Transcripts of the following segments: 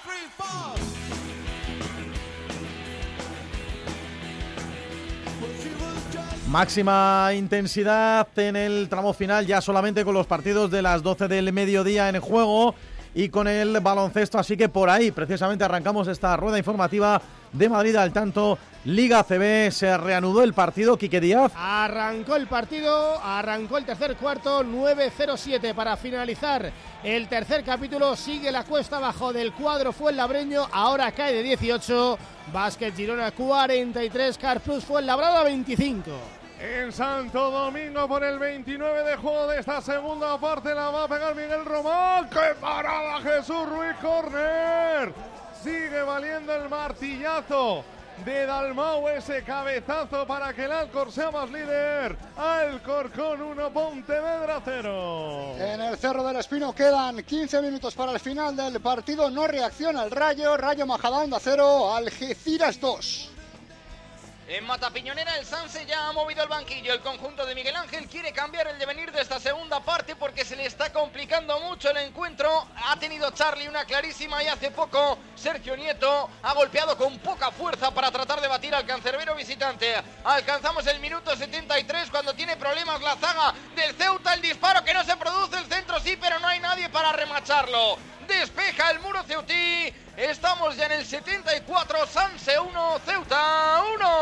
Máxima intensidad en el tramo final, ya solamente con los partidos de las 12 del mediodía en juego y con el baloncesto, así que por ahí precisamente arrancamos esta rueda informativa de Madrid al tanto. Liga ACB, se reanudó el partido. Quique Díaz. Arrancó el partido, arrancó el tercer cuarto, 9-0-7 para finalizar el tercer capítulo. Sigue la cuesta abajo del cuadro fuenlabreño, ahora cae de 18. Básquet Girona 43, Carplus Fuenlabrada 25. En Santo Domingo por el 29 de juego de esta segunda parte la va a pegar Miguel Román. ¡Qué parada Jesús Ruiz! ¡Córner! Sigue valiendo el martillazo de Dalmau, ese cabezazo para que el Alcor sea más líder. Alcorcón 1, Pontevedra 0. En el Cerro del Espino quedan 15 minutos para el final del partido. No reacciona el Rayo Majadahonda 0, Algeciras 2. En Matapiñonera el Sanse ya ha movido el banquillo. El conjunto de Miguel Ángel quiere cambiar el devenir de esta segunda parte porque se le está complicando mucho el encuentro. Ha tenido Charlie una clarísima y hace poco Sergio Nieto ha golpeado con poca fuerza para tratar de batir al cancerbero visitante. Alcanzamos el minuto 73 cuando tiene problemas la zaga del Ceuta. El disparo que no se produce, el centro sí, pero no hay nadie para remacharlo. Despeja el muro ceutí. Estamos ya en el 74, Sanse 1, Ceuta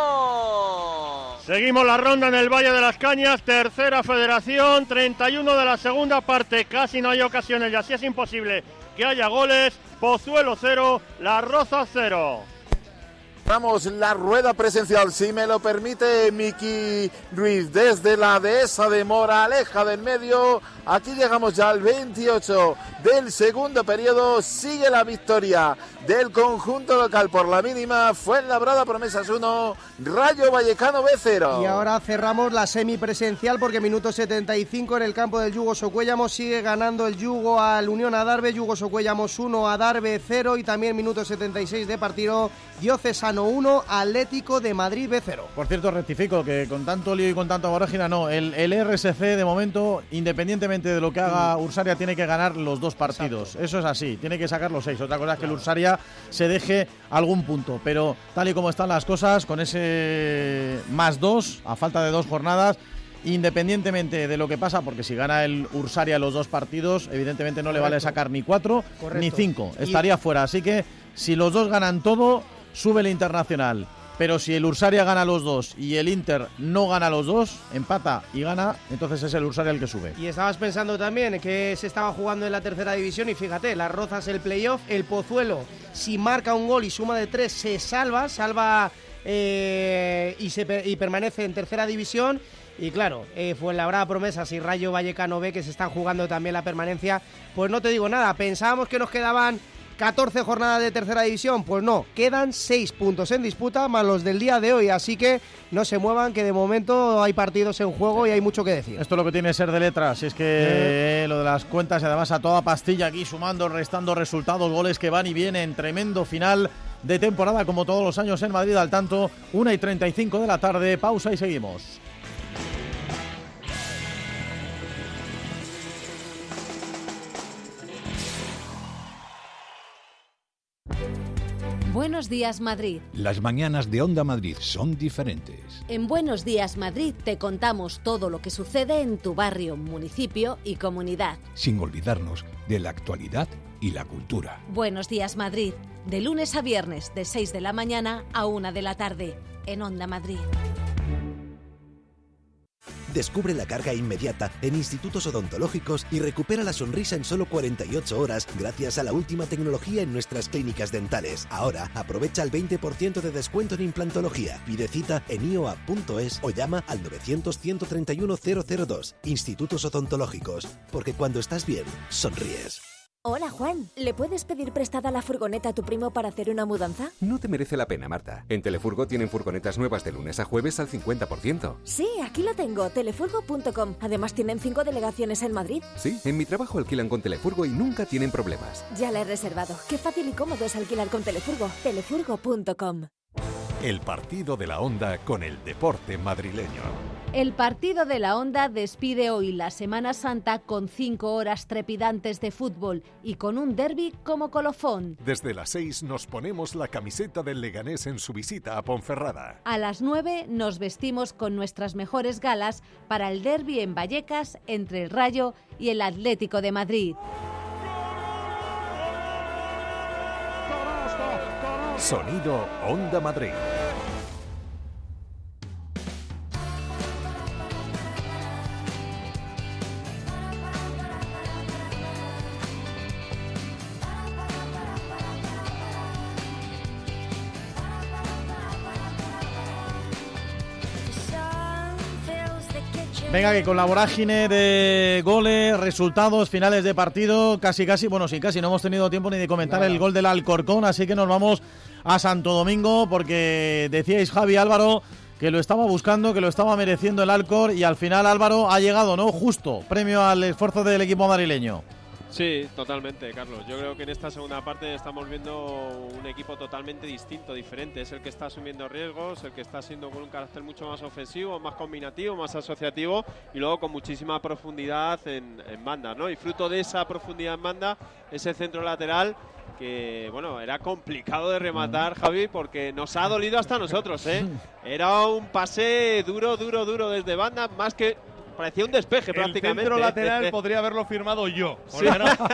1. Seguimos la ronda en el Valle de las Cañas, tercera federación, 31 de la segunda parte, casi no hay ocasiones y así es imposible que haya goles. Pozuelo 0, Las Rozas 0. Vamos, la rueda presencial, si me lo permite Miki Ruiz, desde la dehesa de Moraleja del Medio. Aquí llegamos ya al 28 del segundo periodo. Sigue la victoria del conjunto local por la mínima. Fuenlabrada Promesas 1, Rayo Vallecano B 0. Y ahora cerramos la semipresencial porque minuto 75 en el campo del Yugo Socuéllamos. Sigue ganando el Yugo al Unión Adarve. Yugo Socuéllamos 1, Adarve 0. Y también minuto 76 de partido, Diocesano 1, Atlético de Madrid B 0. Por cierto, rectifico que con tanto lío y con tanta vorágine, no, el RSC de momento, independientemente de lo que haga Ursaria, tiene que ganar los dos partidos. Exacto. Eso es así, tiene que sacar los 6. Otra cosa es que el Ursaria se deje algún punto, pero tal y como están las cosas, con ese +2, a falta de 2 jornadas, independientemente de lo que pasa, porque si gana el Ursaria los 2 partidos, evidentemente no le vale sacar ni 4 ni 5, estaría fuera. Así que si los dos ganan todo, sube el Internacional. Pero si el Ursaria gana los 2 y el Inter no gana los 2, empata y gana, entonces es el Ursaria el que sube. Y estabas pensando también que se estaba jugando en la tercera división y fíjate, Las Rozas el playoff, el Pozuelo, si marca un gol y suma de 3, se salva y permanece en tercera división. Y claro, Fuenlabrada Promesas y Rayo Vallecano B, que se están jugando también la permanencia, pues no te digo nada. Pensábamos que nos quedaban 14 jornadas de tercera división, pues no, quedan 6 puntos en disputa más los del día de hoy, así que no se muevan, que de momento hay partidos en juego y hay mucho que decir. Esto es lo que tiene que ser de letras, si es que lo de las cuentas y además a toda pastilla aquí, sumando, restando resultados, goles que van y vienen, tremendo final de temporada como todos los años en Madrid al tanto, 1:35 de la tarde, pausa y seguimos. Buenos días, Madrid. Las mañanas de Onda Madrid son diferentes. En Buenos días, Madrid te contamos todo lo que sucede en tu barrio, municipio y comunidad. Sin olvidarnos de la actualidad y la cultura. Buenos días, Madrid. De lunes a viernes, de 6 de la mañana a 1 de la tarde, en Onda Madrid. Descubre la carga inmediata en institutos odontológicos y recupera la sonrisa en solo 48 horas gracias a la última tecnología en nuestras clínicas dentales. Ahora aprovecha el 20% de descuento en implantología. Pide cita en ioa.es o llama al 900-131-002. Institutos odontológicos, porque cuando estás bien, sonríes. Hola, Juan. ¿Le puedes pedir prestada la furgoneta a tu primo para hacer una mudanza? No te merece la pena, Marta. En Telefurgo tienen furgonetas nuevas de lunes a jueves al 50%. Sí, aquí lo tengo, telefurgo.com. Además tienen 5 delegaciones en Madrid. Sí, en mi trabajo alquilan con Telefurgo y nunca tienen problemas. Ya la he reservado. Qué fácil y cómodo es alquilar con Telefurgo. Telefurgo.com. El partido de la Onda con el deporte madrileño. El partido de la Onda despide hoy la Semana Santa con 5 horas trepidantes de fútbol y con un derbi como colofón. Desde las 6 nos ponemos la camiseta del Leganés en su visita a Ponferrada. A las 9 nos vestimos con nuestras mejores galas para el derbi en Vallecas entre el Rayo y el Atlético de Madrid. Sonido Onda Madrid. Venga, que con la vorágine de goles, resultados, finales de partido, casi, bueno, sí, casi no hemos tenido tiempo ni de comentar el gol del Alcorcón, así que nos vamos a Santo Domingo, porque decíais, Javi, Álvaro, que lo estaba buscando, que lo estaba mereciendo el Alcor, y al final Álvaro ha llegado, ¿no? Justo, premio al esfuerzo del equipo madrileño. Sí, totalmente, Carlos. Yo creo que en esta segunda parte estamos viendo un equipo totalmente distinto, diferente. Es el que está asumiendo riesgos, el que está siendo con un carácter mucho más ofensivo, más combinativo, más asociativo y luego con muchísima profundidad en banda, ¿no? Y fruto de esa profundidad en banda, ese centro lateral que, bueno, era complicado de rematar, Javi, porque nos ha dolido hasta a nosotros, ¿eh? Era un pase duro desde banda, más que... parecía un despeje prácticamente. El centro lateral podría haberlo firmado yo. Sí.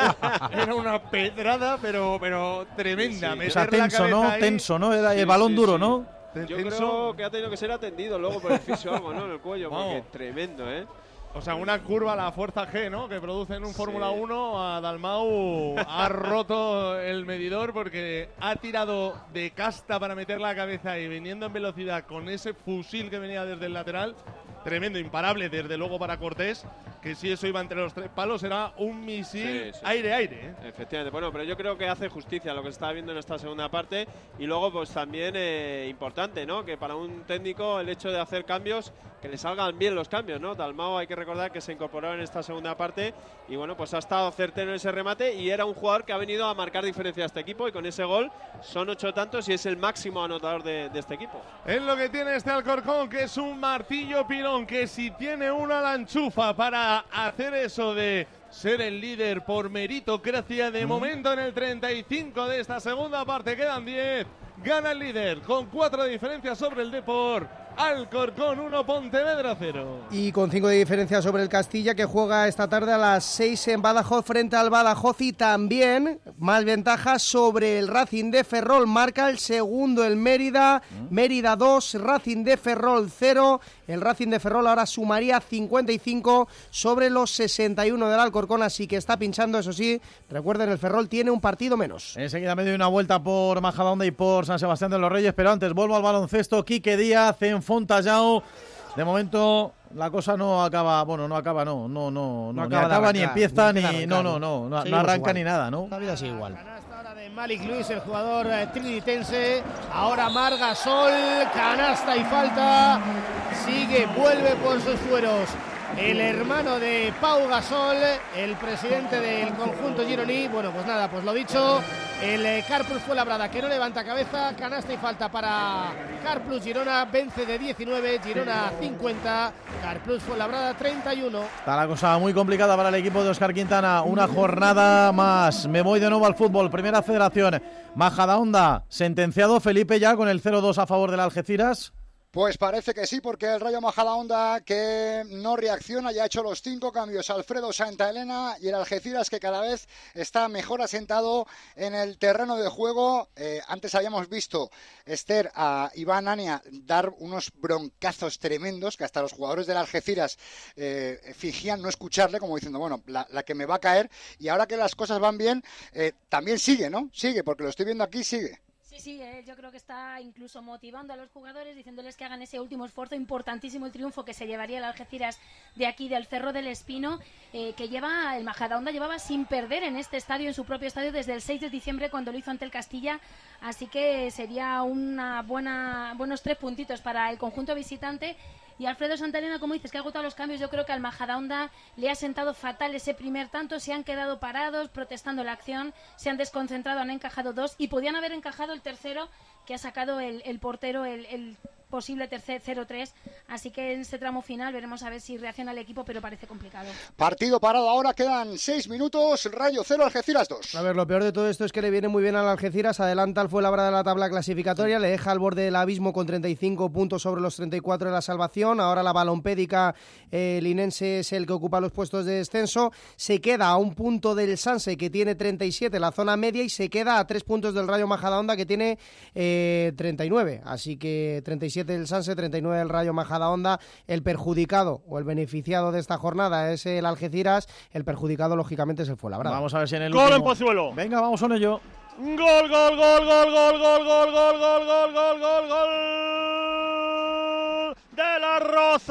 Era una pedrada, pero tremenda. Sí. O sea, tenso, ¿no? Era el balón duro, ¿no? Yo creo que ha tenido que ser atendido luego por el fisio algo, ¿no? En el cuello, porque tremendo, ¿eh? O sea, una curva a la fuerza G, ¿no? Que produce en un Fórmula 1 a Dalmau. Ha roto el medidor porque ha tirado de casta para meter la cabeza y viniendo en velocidad con ese fusil que venía desde el lateral. Tremendo, imparable desde luego para Cortés, que si eso iba entre los 3 palos era un misil aire-aire. ¿eh? Efectivamente, bueno, pero yo creo que hace justicia a lo que se está viendo en esta segunda parte y luego pues también importante, ¿no? Que para un técnico el hecho de hacer cambios, que le salgan bien los cambios, ¿no? Dalmau hay que recordar que se incorporó en esta segunda parte y bueno, pues ha estado certero en ese remate y era un jugador que ha venido a marcar diferencia a este equipo y con ese gol son 8 tantos y es el máximo anotador de este equipo. Es lo que tiene este Alcorcón, que es un martillo pilón, que si tiene una la enchufa para hacer eso de ser el líder por meritocracia. De momento en el 35 de esta segunda parte quedan 10. Gana el líder con 4 diferencias sobre el Depor. Alcorcón 1, Pontevedra 0. Y con 5 de diferencia sobre el Castilla, que juega esta tarde a las 6 en Badajoz frente al Badajoz, y también más ventajas sobre el Racing de Ferrol. Marca el segundo el Mérida, Mérida 2, Racing de Ferrol 0. El Racing de Ferrol ahora sumaría 55 sobre los 61 del Alcorcón, así que está pinchando, eso sí. Recuerden, el Ferrol tiene un partido menos. Enseguida me doy una vuelta por Majadahonda y por San Sebastián de los Reyes, pero antes vuelvo al baloncesto. Quique Díaz en Fontallao. De momento la cosa no acaba, no acaba ni empieza, ni no arranca igual. Ni nada, ¿no? La vida sigue igual. Canasta ahora de Malik Luis, el jugador trinitense. Ahora Margasol, canasta y falta. Sigue, vuelve por sus fueros el hermano de Pau Gasol, el presidente del conjunto gironí. Bueno, pues nada, pues lo dicho, el Carplus Fuenlabrada, que no levanta cabeza, canasta y falta para Carplus Girona, vence de 19, Girona 50, Carplus Fuenlabrada 31. Está la cosa muy complicada para el equipo de Óscar Quintana, una jornada más. Me voy de nuevo al fútbol, Primera Federación. Majadahonda, sentenciado Felipe ya con el 0-2 a favor del Algeciras. Pues parece que sí, porque el Rayo Majadahonda, que no reacciona, ya ha hecho los 5 cambios. Alfredo Santaelena, y el Algeciras, que cada vez está mejor asentado en el terreno de juego. Antes habíamos visto, Esther, a Iván Ania dar unos broncazos tremendos, que hasta los jugadores del Algeciras fingían no escucharle, como diciendo, bueno, la que me va a caer. Y ahora que las cosas van bien, también sigue, ¿no? Sigue, porque lo estoy viendo aquí, sigue. Sí, yo creo que está incluso motivando a los jugadores, diciéndoles que hagan ese último esfuerzo. Importantísimo el triunfo que se llevaría el Algeciras de aquí, del Cerro del Espino, que lleva, el Majadahonda llevaba sin perder en este estadio, en su propio estadio, desde el 6 de diciembre cuando lo hizo ante el Castilla, así que sería buenos 3 puntitos para el conjunto visitante. Y Alfredo Santaelena, como dices, que ha agotado los cambios, yo creo que al Majadahonda le ha sentado fatal ese primer tanto, se han quedado parados, protestando la acción, se han desconcentrado, han encajado 2 y podían haber encajado el tercero que ha sacado el portero, el posible tercer 0-3, así que en este tramo final veremos a ver si reacciona el equipo, pero parece complicado. Partido parado ahora, quedan 6 minutos, Rayo 0, Algeciras 2. A ver, lo peor de todo esto es que le viene muy bien al Algeciras, adelanta al Fuenlabrada de la tabla clasificatoria, le deja al borde del abismo con 35 puntos sobre los 34 de la salvación, ahora la balompédica linense es el que ocupa los puestos de descenso, se queda a un punto del Sanse que tiene 37, la zona media, y se queda a 3 puntos del Rayo Majadahonda que tiene 39, así que 37 del Sanse, 39 del Rayo Majadahonda. El perjudicado o el beneficiado de esta jornada es el Algeciras, el perjudicado lógicamente es el Fuenlabrada. Vamos a ver si en el Gol último... en Pozuelo. Venga, vamos con ello. Gol, gol, gol, gol, gol, gol, gol, gol, gol, gol, gol, gol, gol de Las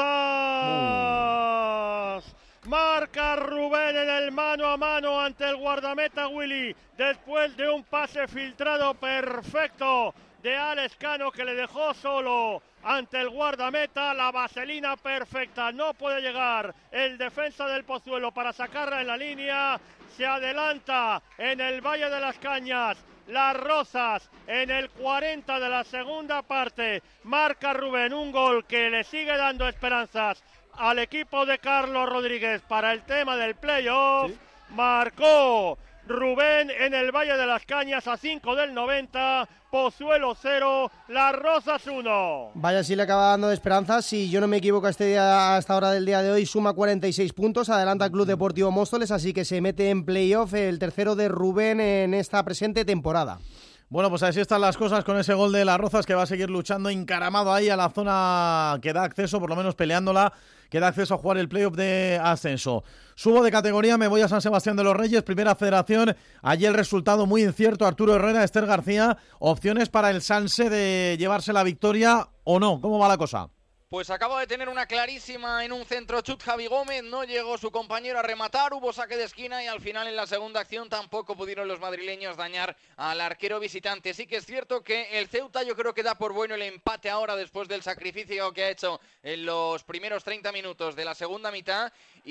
Rozas. Marca Rubén en el mano a mano ante el guardameta Willy, después de un pase filtrado perfecto de Alex Cano, que le dejó solo ante el guardameta. La vaselina perfecta, no puede llegar el defensa del Pozuelo para sacarla en la línea. Se adelanta en el Valle de las Cañas Las Rozas en el 40 de la segunda parte. Marca Rubén un gol que le sigue dando esperanzas al equipo de Carlos Rodríguez para el tema del playoff. ¿Sí? Marcó Rubén en el Valle de las Cañas a 5 del 90, Pozuelo 0, Las Rozas 1. Vaya, si le acaba dando de esperanzas. Si yo no me equivoco, a esta hora del día de hoy suma 46 puntos, adelanta el Club Deportivo Móstoles, así que se mete en playoff el tercero de Rubén en esta presente temporada. Bueno, pues así están las cosas con ese gol de Las Rozas, que va a seguir luchando encaramado ahí a la zona que da acceso, por lo menos peleándola, que da acceso a jugar el playoff de ascenso. Subo de categoría, me voy a San Sebastián de los Reyes, Primera Federación. Allí el resultado muy incierto, Arturo Herrera, Esther García. Opciones para el Sanse de llevarse la victoria o no. ¿Cómo va la cosa? Pues acaba de tener una clarísima en un centro chut Javi Gómez, no llegó su compañero a rematar, hubo saque de esquina y al final en la segunda acción tampoco pudieron los madrileños dañar al arquero visitante. Sí que es cierto que el Ceuta yo creo que da por bueno el empate ahora después del sacrificio que ha hecho en los primeros 30 minutos de la segunda mitad,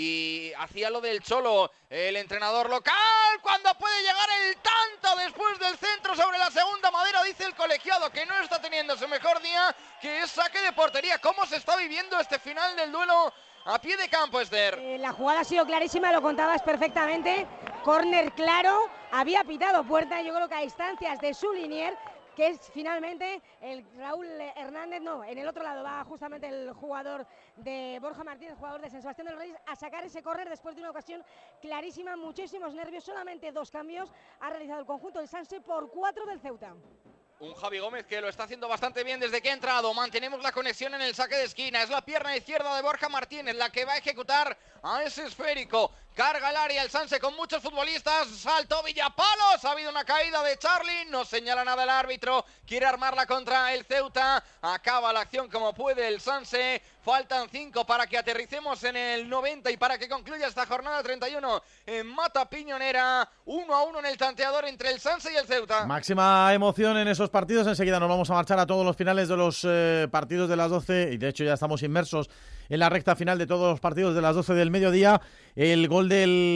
y hacía lo del Cholo, el entrenador local, cuando puede llegar el tanto después del centro sobre la segunda madera, dice el colegiado que no está teniendo su mejor día, que es saque de portería. ¿Cómo se está viviendo este final del duelo a pie de campo, Esther? La jugada ha sido clarísima, lo contabas perfectamente, córner claro, había pitado puerta, yo creo que a instancias de su linier, que es finalmente el Raúl Hernández, no, en el otro lado va justamente el jugador de Borja Martínez, jugador de San Sebastián de los Reyes, a sacar ese córner después de una ocasión clarísima, muchísimos nervios, solamente 2 cambios ha realizado el conjunto del Sanse por 4 del Ceuta. Un Javi Gómez que lo está haciendo bastante bien desde que ha entrado. Mantenemos la conexión en el saque de esquina. Es la pierna izquierda de Borja Martínez la que va a ejecutar a ese esférico. Carga el área el Sanse con muchos futbolistas. Saltó Villapalos. Ha habido una caída de Charly. No señala nada el árbitro. Quiere armarla contra el Ceuta. Acaba la acción como puede el Sanse. Faltan 5 para que aterricemos en el 90 y para que concluya esta jornada 31 en Mata Piñonera. 1-1 en el tanteador entre el Sanse y el Ceuta. Máxima emoción en esos partidos. Enseguida nos vamos a marchar a todos los finales de los partidos de las 12, y de hecho ya estamos inmersos en la recta final de todos los partidos de las 12 del mediodía. El gol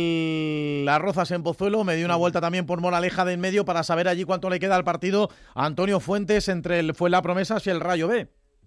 de Las Rozas en Pozuelo, me dio una vuelta también por Moraleja de en medio para saber allí cuánto le queda al partido a Antonio Fuentes entre el Fuenlapromesas y el Rayo B.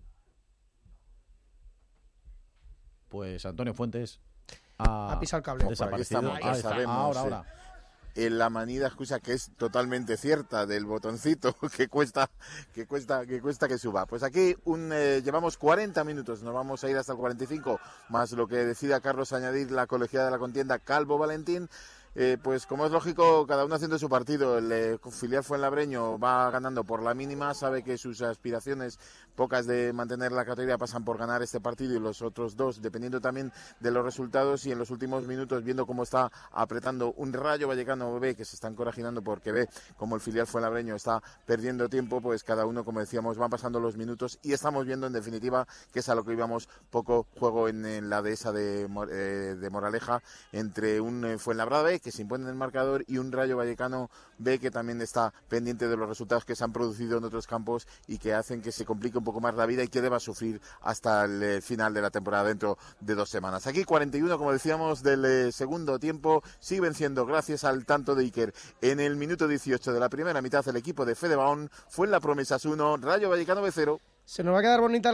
Pues Antonio Fuentes ha pisado el cable. Desaparecido. Ahí sabemos, ahora. En la manida excusa que es totalmente cierta del botoncito que cuesta que suba. Pues aquí llevamos 40 minutos, nos vamos a ir hasta el 45, más lo que decida Carlos añadir la colegiada de la contienda Calvo Valentín. Pues como es lógico, cada uno haciendo su partido. El filial fuenlabreño va ganando por la mínima, sabe que sus aspiraciones, pocas de mantener la categoría, pasan por ganar este partido y los otros dos, dependiendo también de los resultados. Y en los últimos minutos, viendo cómo está apretando un Rayo Vallecano B, que se está encorajinando porque ve como el filial fuenlabreño está perdiendo tiempo, pues cada uno, como decíamos, van pasando los minutos y estamos viendo en definitiva que es a lo que íbamos, poco juego en la dehesa de Moraleja, entre un Fuenlabrada B, que se impone en el marcador, y un Rayo Vallecano B, que también está pendiente de los resultados que se han producido en otros campos y que hacen que se complique un poco más la vida y que deba sufrir hasta el final de la temporada dentro de 2 semanas. Aquí 41, como decíamos, del segundo tiempo, sigue venciendo gracias al tanto de Iker en el minuto 18 de la primera mitad el equipo de Fede Baón. Fuenlapromesas 1, Rayo Vallecano B 0. Se nos va a quedar bonita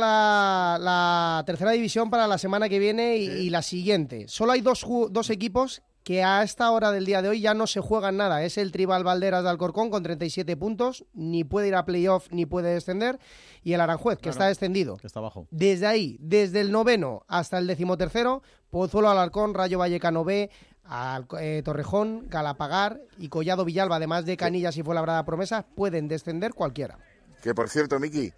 la tercera división para la semana que viene y la siguiente. Solo hay dos equipos que a esta hora del día de hoy ya no se juegan nada. Es el Tribal Valderas de Alcorcón con 37 puntos, ni puede ir a playoff ni puede descender, y el Aranjuez, que está descendido. Que está abajo. Desde ahí, desde el 9º hasta el 13º, Pozuelo Alarcón, Rayo Vallecano B, Torrejón, Galapagar y Collado Villalba, además de Canillas y Fuenlabrada Promesas, pueden descender cualquiera. Que por cierto, Miki,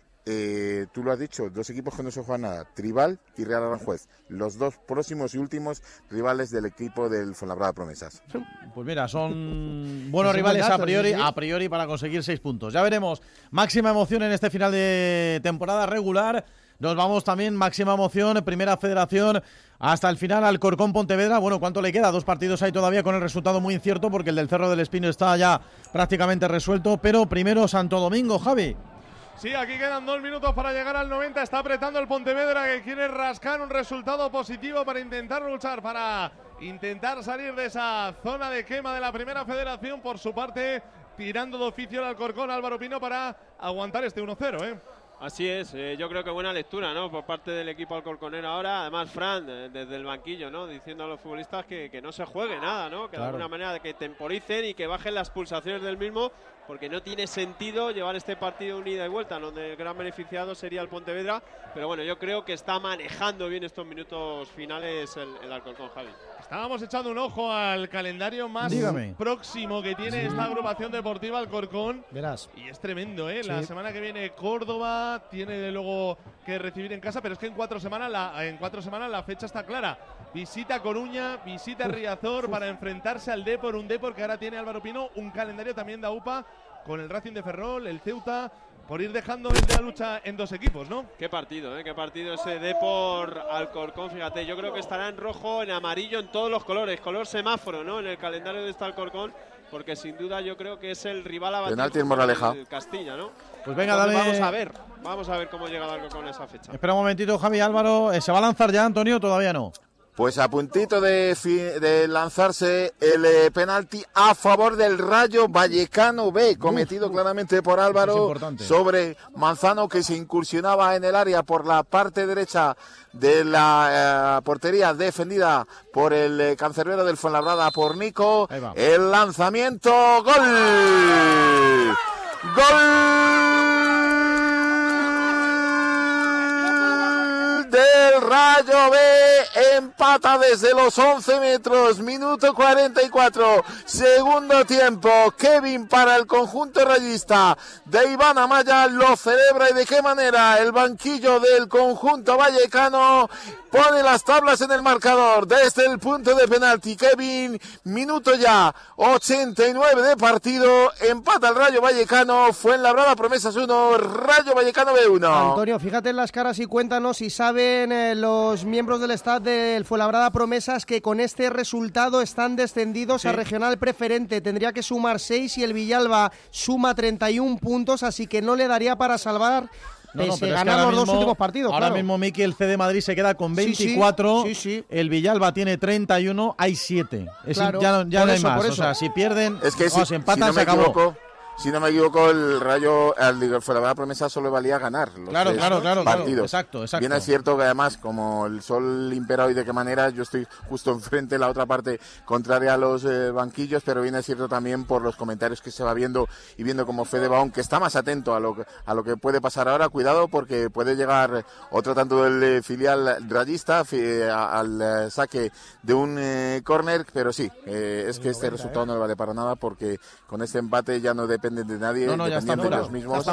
tú lo has dicho, dos equipos que no se juegan nada, Tribal y Real Aranjuez, los dos próximos y últimos rivales del equipo del Fuenlabrada Promesas. Pues mira, son buenos rivales a priori para conseguir 6 puntos. Ya veremos, máxima emoción en este final de temporada regular. Nos vamos también, máxima emoción, Primera Federación, hasta el final, Alcorcón Pontevedra. Bueno, ¿cuánto le queda? 2 partidos ahí todavía con el resultado muy incierto, porque el del Cerro del Espino está ya prácticamente resuelto, pero primero Santo Domingo, Javi. Sí, aquí quedan 2 minutos para llegar al 90. Está apretando el Pontevedra, que quiere rascar un resultado positivo para intentar luchar, para intentar salir de esa zona de quema de la Primera Federación. Por su parte, tirando de oficio el Alcorcón, Álvaro Pino, para aguantar este 1-0, Así es, yo creo que buena lectura, ¿no? Por parte del equipo alcorconero ahora. Además, Fran, desde el banquillo, ¿no? Diciendo a los futbolistas que no se juegue nada, ¿no? Que de alguna manera que temporicen y que bajen las pulsaciones del mismo, porque no tiene sentido llevar este partido un ida y vuelta, donde el gran beneficiado sería el Pontevedra. Pero bueno, yo creo que está manejando bien estos minutos finales el Alcorcón, Javi. Estábamos echando un ojo al calendario más próximo que tiene esta agrupación deportiva Alcorcón. Verás. Y es tremendo, La semana que viene Córdoba tiene luego que recibir en casa, pero es que en 4 semanas la fecha está clara. Visita Coruña, visita Riazor para enfrentarse al Depor, un Depor que ahora tiene Álvaro Pino, un calendario también de AUPA con el Racing de Ferrol, el Ceuta, por ir dejando la lucha en 2 equipos, ¿no? Qué partido ese Depor Alcorcón, fíjate, yo creo que estará en rojo, en amarillo, en todos los colores, color semáforo, ¿no? En el calendario de este Alcorcón, porque sin duda yo creo que es el rival a batir. Penalti en Moraleja. Castilla, ¿no? Pues venga, dale. Vamos a ver cómo llega el Alcorcón esa fecha. Espera un momentito, Javi Álvaro, ¿se va a lanzar ya, Antonio? Todavía no. Pues a puntito de lanzarse el penalti a favor del Rayo Vallecano B, cometido claramente por Álvaro sobre Manzano, que se incursionaba en el área por la parte derecha de la portería defendida por el cancerbero del Fuenlabrada, por Nico. El lanzamiento, ¡gol! ¡Gol! Del Rayo B, empata desde los 11 metros, minuto 44, segundo tiempo. Kevin para el conjunto rayista de Iván Amaya, lo celebra, y de qué manera. El banquillo del conjunto vallecano pone las tablas en el marcador desde el punto de penalti. Kevin, minuto ya 89 de partido, empata el Rayo Vallecano. Fuenlabrada Promesas 1, Rayo Vallecano B1. Antonio, fíjate en las caras y cuéntanos si saben los miembros del staff del Fuenlabrada Promesas que con este resultado están descendidos a regional preferente. Tendría que sumar 6 y el Villalba suma 31 puntos, así que no le daría para salvar. Pero ganar los 2 últimos partidos. Ahora mismo, Miki, el CD Madrid se queda con 24, el Villalba tiene 31, hay 7. Ya no hay más. O sea, si pierden, es que si empatan, se acabó. Si no me equivoco, el Rayo, el Fuenlabrada Promesa solo valía ganar los partidos. Exacto. Bien es cierto que además, como el sol impera hoy, de qué manera, yo estoy justo enfrente de la otra parte contraria a los banquillos, pero bien es cierto también por los comentarios que se va viendo y viendo como Fede Baón, que está más atento a lo que puede pasar ahora. Cuidado, porque puede llegar otro tanto del filial rayista al saque de un córner, pero sí, es que este resultado no le vale para nada, porque con este empate ya no depende de nadie, ya están fuera, de los mismos,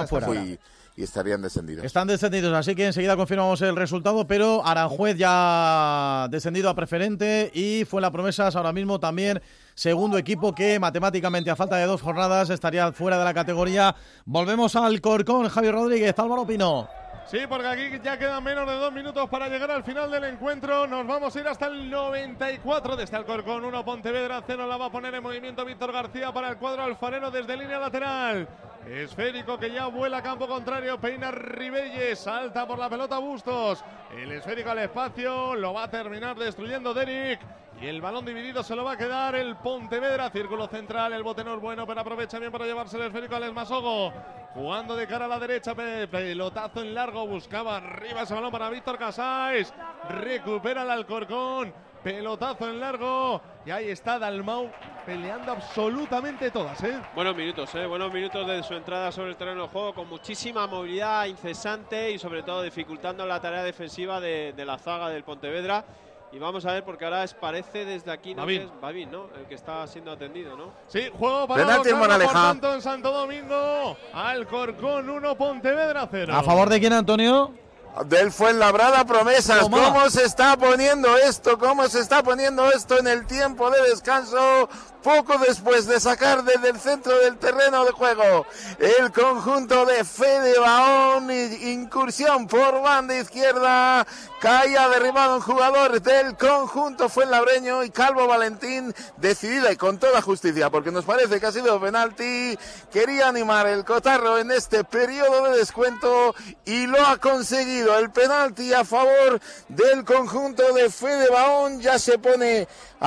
y estarían descendidos. Están descendidos, así que enseguida confirmamos el resultado, pero Aranjuez ya descendido a preferente y Fuenlabrada Promesas ahora mismo también segundo equipo, que matemáticamente a falta de 2 jornadas estaría fuera de la categoría. Volvemos al Alcorcón, Javier Rodríguez, Álvaro Pino. Sí, porque aquí ya quedan menos de 2 minutos para llegar al final del encuentro. Nos vamos a ir hasta el 94 de este Alcorcón 1, Pontevedra 0. La va a poner en movimiento Víctor García para el cuadro alfarero desde línea lateral. Esférico que ya vuela a campo contrario, peina Ribelles, salta por la pelota Bustos. El esférico al espacio, lo va a terminar destruyendo Derek. Y el balón dividido se lo va a quedar el Pontevedra. Círculo central, el bote no es bueno, pero aprovecha bien para llevarse el esférico al Esmasogo. jugando de cara a la derecha, pelotazo en largo, buscaba arriba ese balón para Víctor Casais, recupera el Alcorcón, pelotazo en largo, y ahí está Dalmau peleando absolutamente todas, buenos minutos de su entrada sobre el terreno de juego, con muchísima movilidad incesante y sobre todo dificultando la tarea defensiva de la zaga del Pontevedra. Y vamos a ver, porque ahora parece desde aquí, ¿no? Que es Babín, ¿no? El que está siendo atendido, ¿no? Sí, juego para por tanto en Santo Domingo. Alcorcón 1, Pontevedra 0. ¿A favor de quién, Antonio? Del Fuenlabrada Promesas. ¿Cómo se está poniendo esto? ¿Cómo se está poniendo esto en el tiempo de descanso? Poco después de sacar desde el centro del terreno de juego el conjunto de Fede Bahón, incursión por banda izquierda, caía derribado un jugador del conjunto fuenlabreño y Calvo Valentín, decidida y con toda justicia, porque nos parece que ha sido penalti, quería animar el cotarro en este periodo de descuento y lo ha conseguido. El penalti a favor del conjunto de Fede Bahón, ya se pone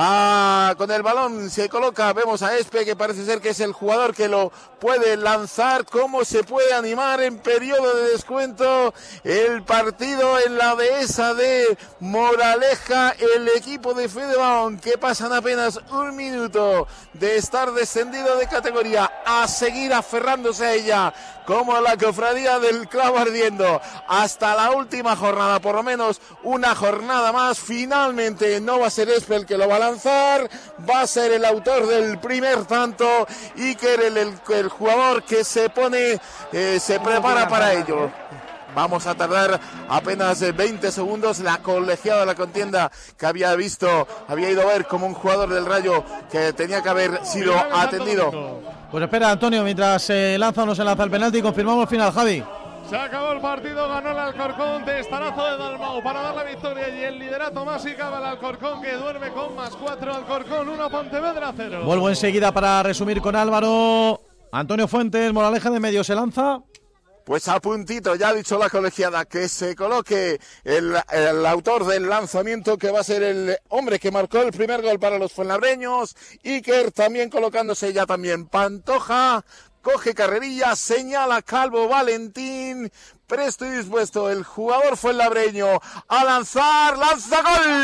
con el balón, se coloca, vemos a Espe, que parece ser que es el jugador que lo puede lanzar. Cómo se puede animar en periodo de descuento el partido en la dehesa de Moraleja, el equipo de Fede Bahón, que pasan apenas un minuto de estar descendido de categoría a seguir aferrándose a ella como la cofradía del clavo ardiendo hasta la última jornada, por lo menos una jornada más. Finalmente no va a ser Espe el que lo va a lanzar, va a ser el autor del primer tanto, Iker, el jugador que se pone, se prepara para ello. Vamos a tardar apenas 20 segundos. La colegiada de la contienda, que había ido a ver como un jugador del Rayo que tenía que haber sido atendido. Pues espera, Antonio, mientras se lanza o no se lanza el penalti, confirmamos el final, Javi. Se acabó el partido, ganó el Alcorcón, testarazo de Dalmau para dar la victoria y el liderato más y cabe el Alcorcón, que duerme con +4, Alcorcón 1, Pontevedra 0. Vuelvo enseguida para resumir con Álvaro. Antonio Fuentes, Moraleja de medio, ¿se lanza? Pues a puntito, ya ha dicho la colegiada que se coloque el autor del lanzamiento, que va a ser el hombre que marcó el primer gol para los fuenlabreños. Iker también colocándose, ya también Pantoja, coge carrerilla, señala Calvo Valentín, presto y dispuesto el jugador fuenlabreño a lanzar, lanza,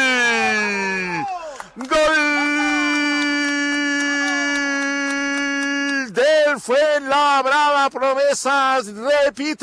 gol, del Fuenlabrada Promesas, repite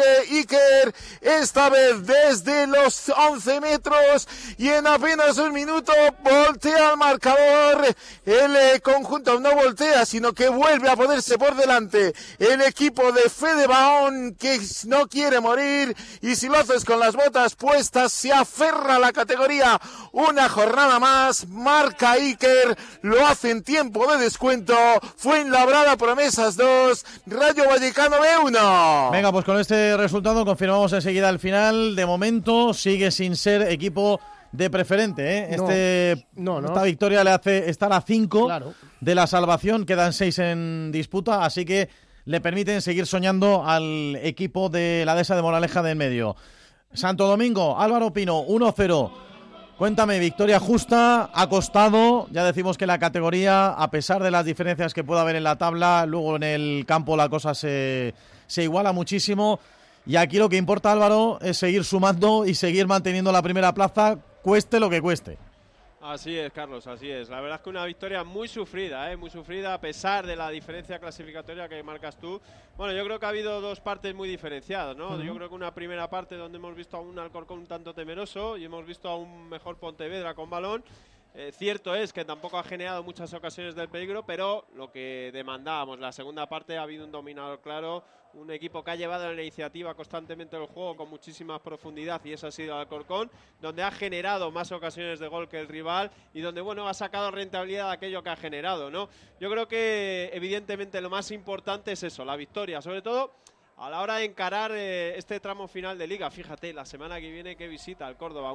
Iker, esta vez desde los 11 metros y en apenas un minuto voltea el marcador. El conjunto no voltea, sino que vuelve a ponerse por delante el equipo de Fede Bahón, que no quiere morir, y si lo haces con las botas puestas se aferra a la categoría una jornada más. Marca Iker, lo hace en tiempo de descuento. Fuenlabrada Promesas 2, Rayo Vallecano B1. Venga, pues con este resultado confirmamos enseguida el final. De momento sigue sin ser equipo de preferente, ¿eh? No. Esta victoria le hace estar a 5 claro. de la salvación, quedan 6 en disputa, así que le permiten seguir soñando al equipo de la dehesa de Moraleja de en medio. Santo Domingo, Álvaro Pino, 1-0. Cuéntame, victoria justa, ha costado, ya decimos que la categoría, a pesar de las diferencias que pueda haber en la tabla, luego en el campo la cosa se iguala muchísimo, y aquí lo que importa, Álvaro, es seguir sumando y seguir manteniendo la primera plaza, cueste lo que cueste. Así es, Carlos, así es. La verdad es que una victoria muy sufrida, muy sufrida, a pesar de la diferencia clasificatoria que marcas tú. Bueno, yo creo que ha habido dos partes muy diferenciadas, ¿no? Yo creo que una primera parte donde hemos visto a un Alcorcón un tanto temeroso y hemos visto a un mejor Pontevedra con balón. Cierto es que tampoco ha generado muchas ocasiones del peligro, pero lo que demandábamos, la segunda parte ha habido un dominador claro, un equipo que ha llevado la iniciativa constantemente el juego con muchísima profundidad, y eso ha sido el Alcorcón, donde ha generado más ocasiones de gol que el rival y donde, bueno, ha sacado rentabilidad de aquello que ha generado, ¿no? Yo creo que evidentemente lo más importante es eso, la victoria, sobre todo a la hora de encarar este tramo final de Liga. Fíjate, la semana que viene que visita al Córdoba,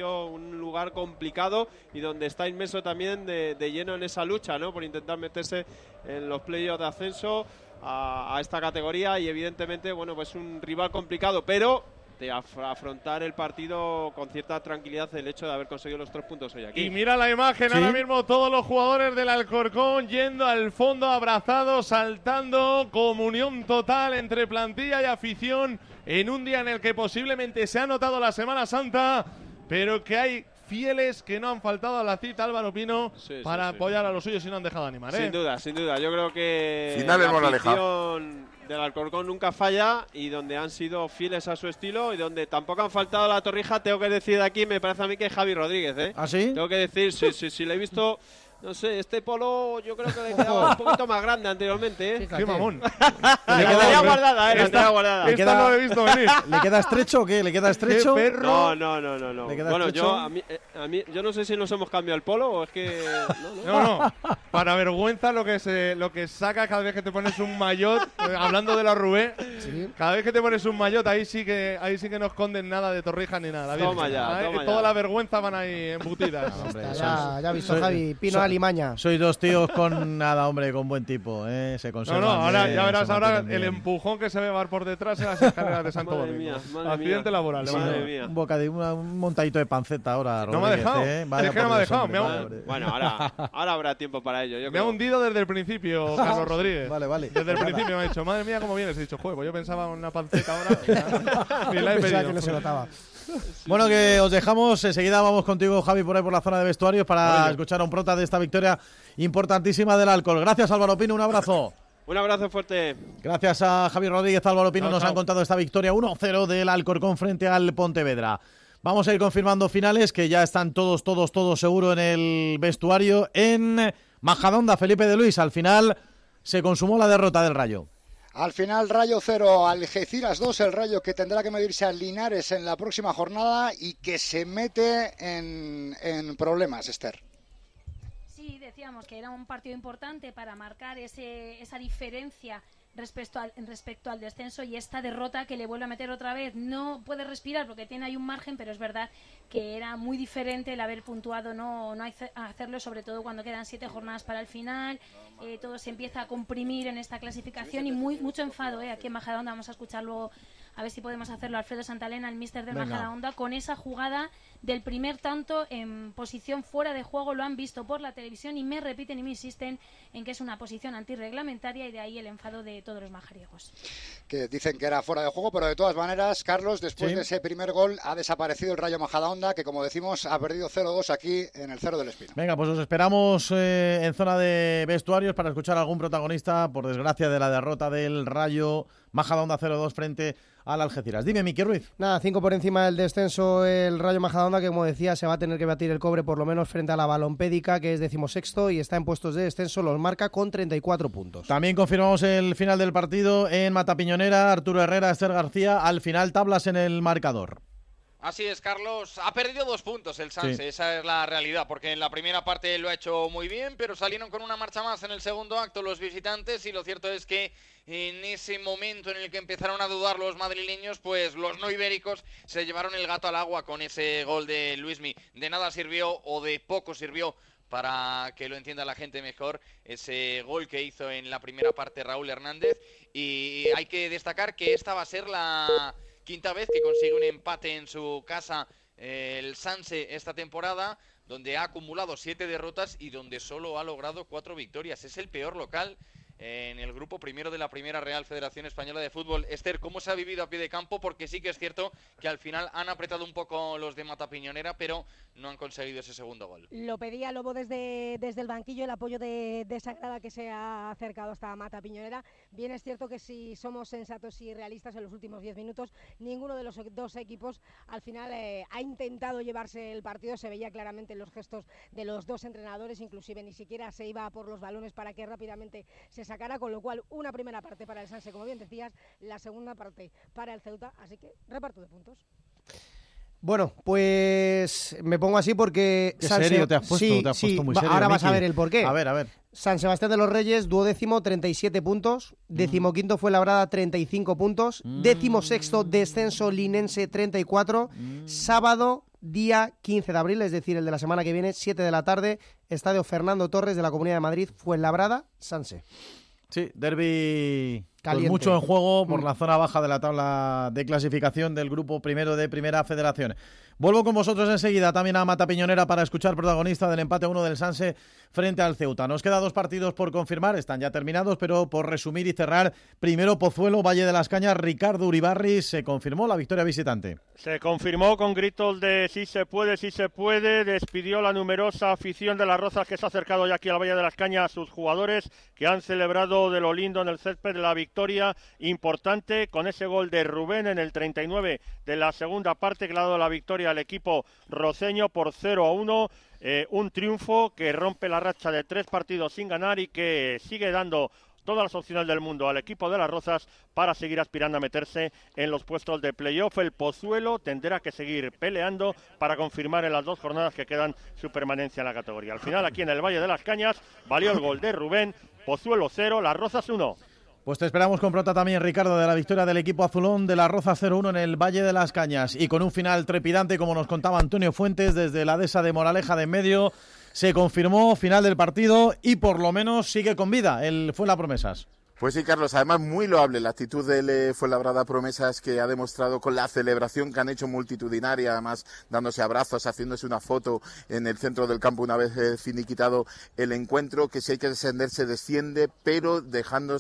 un lugar complicado y donde está inmerso también de lleno en esa lucha, ¿no? Por intentar meterse en los playoffs de ascenso a esta categoría, y evidentemente, bueno, pues un rival complicado, pero de afrontar el partido con cierta tranquilidad el hecho de haber conseguido los 3 puntos hoy aquí. Y mira la imagen, ahora mismo todos los jugadores del Alcorcón yendo al fondo, abrazados, saltando, comunión total entre plantilla y afición en un día en el que posiblemente se ha notado la Semana Santa, pero que hay fieles que no han faltado a la cita, Álvaro Pino, para apoyar a los suyos y no han dejado de animar. Sin duda, sin duda. Yo creo que Finales la moraleja. afición del Alcorcón nunca falla y donde han sido fieles a su estilo y donde tampoco han faltado a la Torrija, tengo que decir de aquí, me parece a mí que es Javi Rodríguez, ¿eh? ¿Ah, sí? Tengo que decir, sí, le he visto. No sé, este polo yo creo que le quedaba un poquito más grande anteriormente, ¿eh? ¡Qué mamón! La tenía guardada, la tenía guardada. Esta no lo he visto venir. ¿Le queda estrecho o qué? ¿Le queda estrecho? ¡Qué perro! No. ¿Le queda Bueno, estrecho? a mí, yo no sé si nos hemos cambiado el polo o es que... No. Para vergüenza lo que saca cada vez que te pones un maillot, hablando de la Rubé, cada vez que te pones un maillot, ahí sí que no esconden nada de Torrija ni nada. Toma ya. Toda la vergüenza van ahí embutidas. Ya ha visto Javi, Pino Alimaña. Sois dos tíos con nada, hombre, con buen tipo, ¿eh? Se conservan. Ahora ya verás se ahora mantienen el bien. empujón que se ve va por detrás en las escaleras de Santo Madre Domingo. mía, Accidente laboral. Sí, madre no, mía. un bocadillo, un montadito de panceta ahora, No me ha Rodríguez, dejado. ¿eh? Es Vaya que no por me ha Dios, dejado. hombre, Bueno, ahora habrá tiempo para ello. Me ha hundido desde el principio, Carlos Rodríguez. Vale. Desde el principio me ha dicho, madre mía, cómo vienes. He dicho, joder, pues yo pensaba en una panceta ahora. Ni la he Pensaba pedido. que no se notaba. Bueno, que os dejamos. Enseguida vamos contigo, Javi, por ahí por la zona de vestuarios para Oye. escuchar a un prota de esta victoria importantísima del Alcor. Gracias, Álvaro Pino. Un abrazo. Un abrazo fuerte. Gracias a Javi Rodríguez, Álvaro Pino. Nos han contado esta victoria 1-0 del Alcorcón frente al Pontevedra. Vamos a ir confirmando finales que ya están todos seguro en el vestuario. En Majadahonda, Felipe de Luis, al final se consumó la derrota del Rayo. Al final, Rayo 0, Algeciras 2, el Rayo que tendrá que medirse a Linares en la próxima jornada y que se mete en problemas, Esther. Sí, decíamos que era un partido importante para marcar esa diferencia respecto al descenso, y esta derrota que le vuelve a meter otra vez. No puede respirar porque tiene ahí un margen, pero es verdad que era muy diferente el haber puntuado, no hacerlo, sobre todo cuando quedan 7 jornadas para el final. Todo se empieza a comprimir en esta clasificación y mucho enfado aquí en Majadahonda. Vamos a escucharlo, a ver si podemos hacerlo, Alfredo Santalena, el míster del Majadahonda, con esa jugada del primer tanto en posición fuera de juego. Lo han visto por la televisión y me repiten y me insisten en que es una posición antirreglamentaria, y de ahí el enfado de todos los majariegos. Que dicen que era fuera de juego, pero de todas maneras, Carlos, después de ese primer gol ha desaparecido el Rayo Majadahonda, que como decimos ha perdido 0-2 aquí en el Cerro del Espino. Venga, pues os esperamos en zona de vestuarios para escuchar a algún protagonista, por desgracia, de la derrota del Rayo Majadahonda 0-2 frente al Algeciras. Dime, Miki Ruiz. Nada, 5 por encima del descenso el Rayo Majadahonda, que como decía se va a tener que batir el cobre por lo menos frente a la Balompédica, que es 16º y está en puestos de descenso, los marca con 34 puntos. También confirmamos el final del partido en Matapiñonera. Arturo Herrera, Esther García, al final tablas en el marcador. Así es, Carlos. Ha perdido 2 puntos el Sanse, Sí. Esa es la realidad, porque en la primera parte lo ha hecho muy bien, pero salieron con una marcha más en el segundo acto los visitantes, y lo cierto es que en ese momento en el que empezaron a dudar los madrileños, pues los no ibéricos se llevaron el gato al agua con ese gol de Luismi. De nada sirvió, o de poco sirvió, para que lo entienda la gente mejor, ese gol que hizo en la primera parte Raúl Hernández. Y hay que destacar que esta va a ser la quinta vez que consigue un empate en su casa el Sanse esta temporada, donde ha acumulado 7 derrotas y donde solo ha logrado 4 victorias. Es el peor local en el grupo primero de la primera Real Federación Española de Fútbol. Esther, ¿cómo se ha vivido a pie de campo? Porque sí que es cierto que al final han apretado un poco los de Matapiñonera, pero no han conseguido ese segundo gol. Lo pedía Lobo desde el banquillo, el apoyo de Sagrada, que se ha acercado hasta Matapiñonera. Bien es cierto que si somos sensatos y realistas, en los últimos 10 minutos ninguno de los dos equipos al final ha intentado llevarse el partido. Se veía claramente en los gestos de los dos entrenadores, inclusive ni siquiera se iba por los balones para que rápidamente se sacara, con lo cual una primera parte para el Sanse, como bien decías, la segunda parte para el Ceuta, así que reparto de puntos. Bueno, pues me pongo así porque... ¿Qué serio te has puesto? Sí, te has puesto muy serio, ahora vas Miki. a ver el porqué. A ver. San Sebastián de los Reyes, 12º, 37 puntos. 15º Fuenlabrada, 35 puntos. 16º descenso linense, 34. Sábado, día 15 de abril, es decir, el de la semana que viene, 7 de la tarde, Estadio Fernando Torres de la Comunidad de Madrid, Fuenlabrada, Sanse. Sí, derbi Caliente. Pues mucho en juego por la zona baja de la tabla de clasificación del grupo primero de Primera Federación. Vuelvo con vosotros enseguida también a Mata Piñonera para escuchar protagonista del empate 1 del Sanse frente al Ceuta. Nos queda 2 partidos por confirmar, están ya terminados, pero por resumir y cerrar, primero Pozuelo, Valle de las Cañas, Ricardo Uribarri, se confirmó la victoria visitante. Se confirmó con gritos de sí se puede, despidió la numerosa afición de Las Rozas que se ha acercado ya aquí al Valle de las Cañas a sus jugadores que han celebrado de lo lindo en el césped la victoria importante con ese gol de Rubén en el 39 de la segunda parte que le ha dado la victoria al equipo roceño por 0-1. Un triunfo que rompe la racha de 3 partidos sin ganar y que sigue dando todas las opciones del mundo al equipo de Las Rozas para seguir aspirando a meterse en los puestos de playoff. El Pozuelo tendrá que seguir peleando para confirmar en las 2 jornadas que quedan su permanencia en la categoría. Al final, aquí en el Valle de las Cañas, valió el gol de Rubén, Pozuelo 0, Las Rozas 1. Pues te esperamos con prota también, Ricardo, de la victoria del equipo azulón de Las Rozas 0-1 en el Valle de las Cañas. Y con un final trepidante, como nos contaba Antonio Fuentes, desde la dehesa de Moraleja de en medio, se confirmó final del partido y por lo menos sigue con vida el Fuenlapromesas. Pues sí, Carlos, además muy loable la actitud del Fuenlabrada Promesas que ha demostrado con la celebración que han hecho multitudinaria, además dándose abrazos, haciéndose una foto en el centro del campo una vez finiquitado el encuentro, que si hay que descender se desciende, pero dejando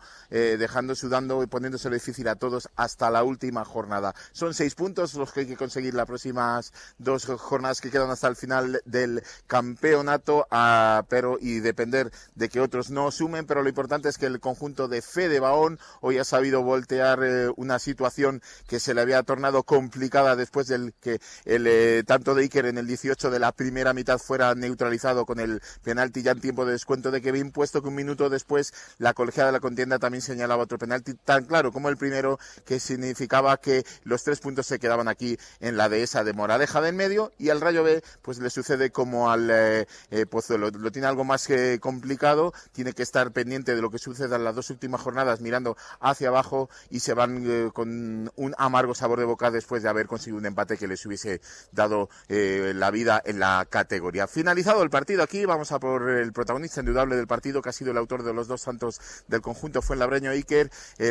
sudando y poniéndoselo difícil a todos hasta la última jornada. Son 6 puntos los que hay que conseguir las próximas 2 jornadas que quedan hasta el final del campeonato, pero y depender de que otros no sumen, pero lo importante es que el conjunto de Fede Bahón hoy ha sabido voltear una situación que se le había tornado complicada después del que el tanto de Iker en el 18 de la primera mitad fuera neutralizado con el penalti ya en tiempo de descuento de Kevin, puesto que un minuto después la colegiada de la contienda también señalaba otro penalti tan claro como el primero, que significaba que los 3 puntos se quedaban aquí en la dehesa de Moraleja del medio, y al Rayo B pues le sucede como al Pozuelo, lo tiene algo más complicado, tiene que estar pendiente de lo que suceda en las 2 últimas jornadas mirando hacia abajo y se van con un amargo sabor de boca después de haber conseguido un empate que les hubiese dado la vida en la categoría. Finalizado el partido aquí, vamos a por el protagonista indudable del partido, que ha sido el autor de los 2 tantos del conjunto fuenlabreño, Iker,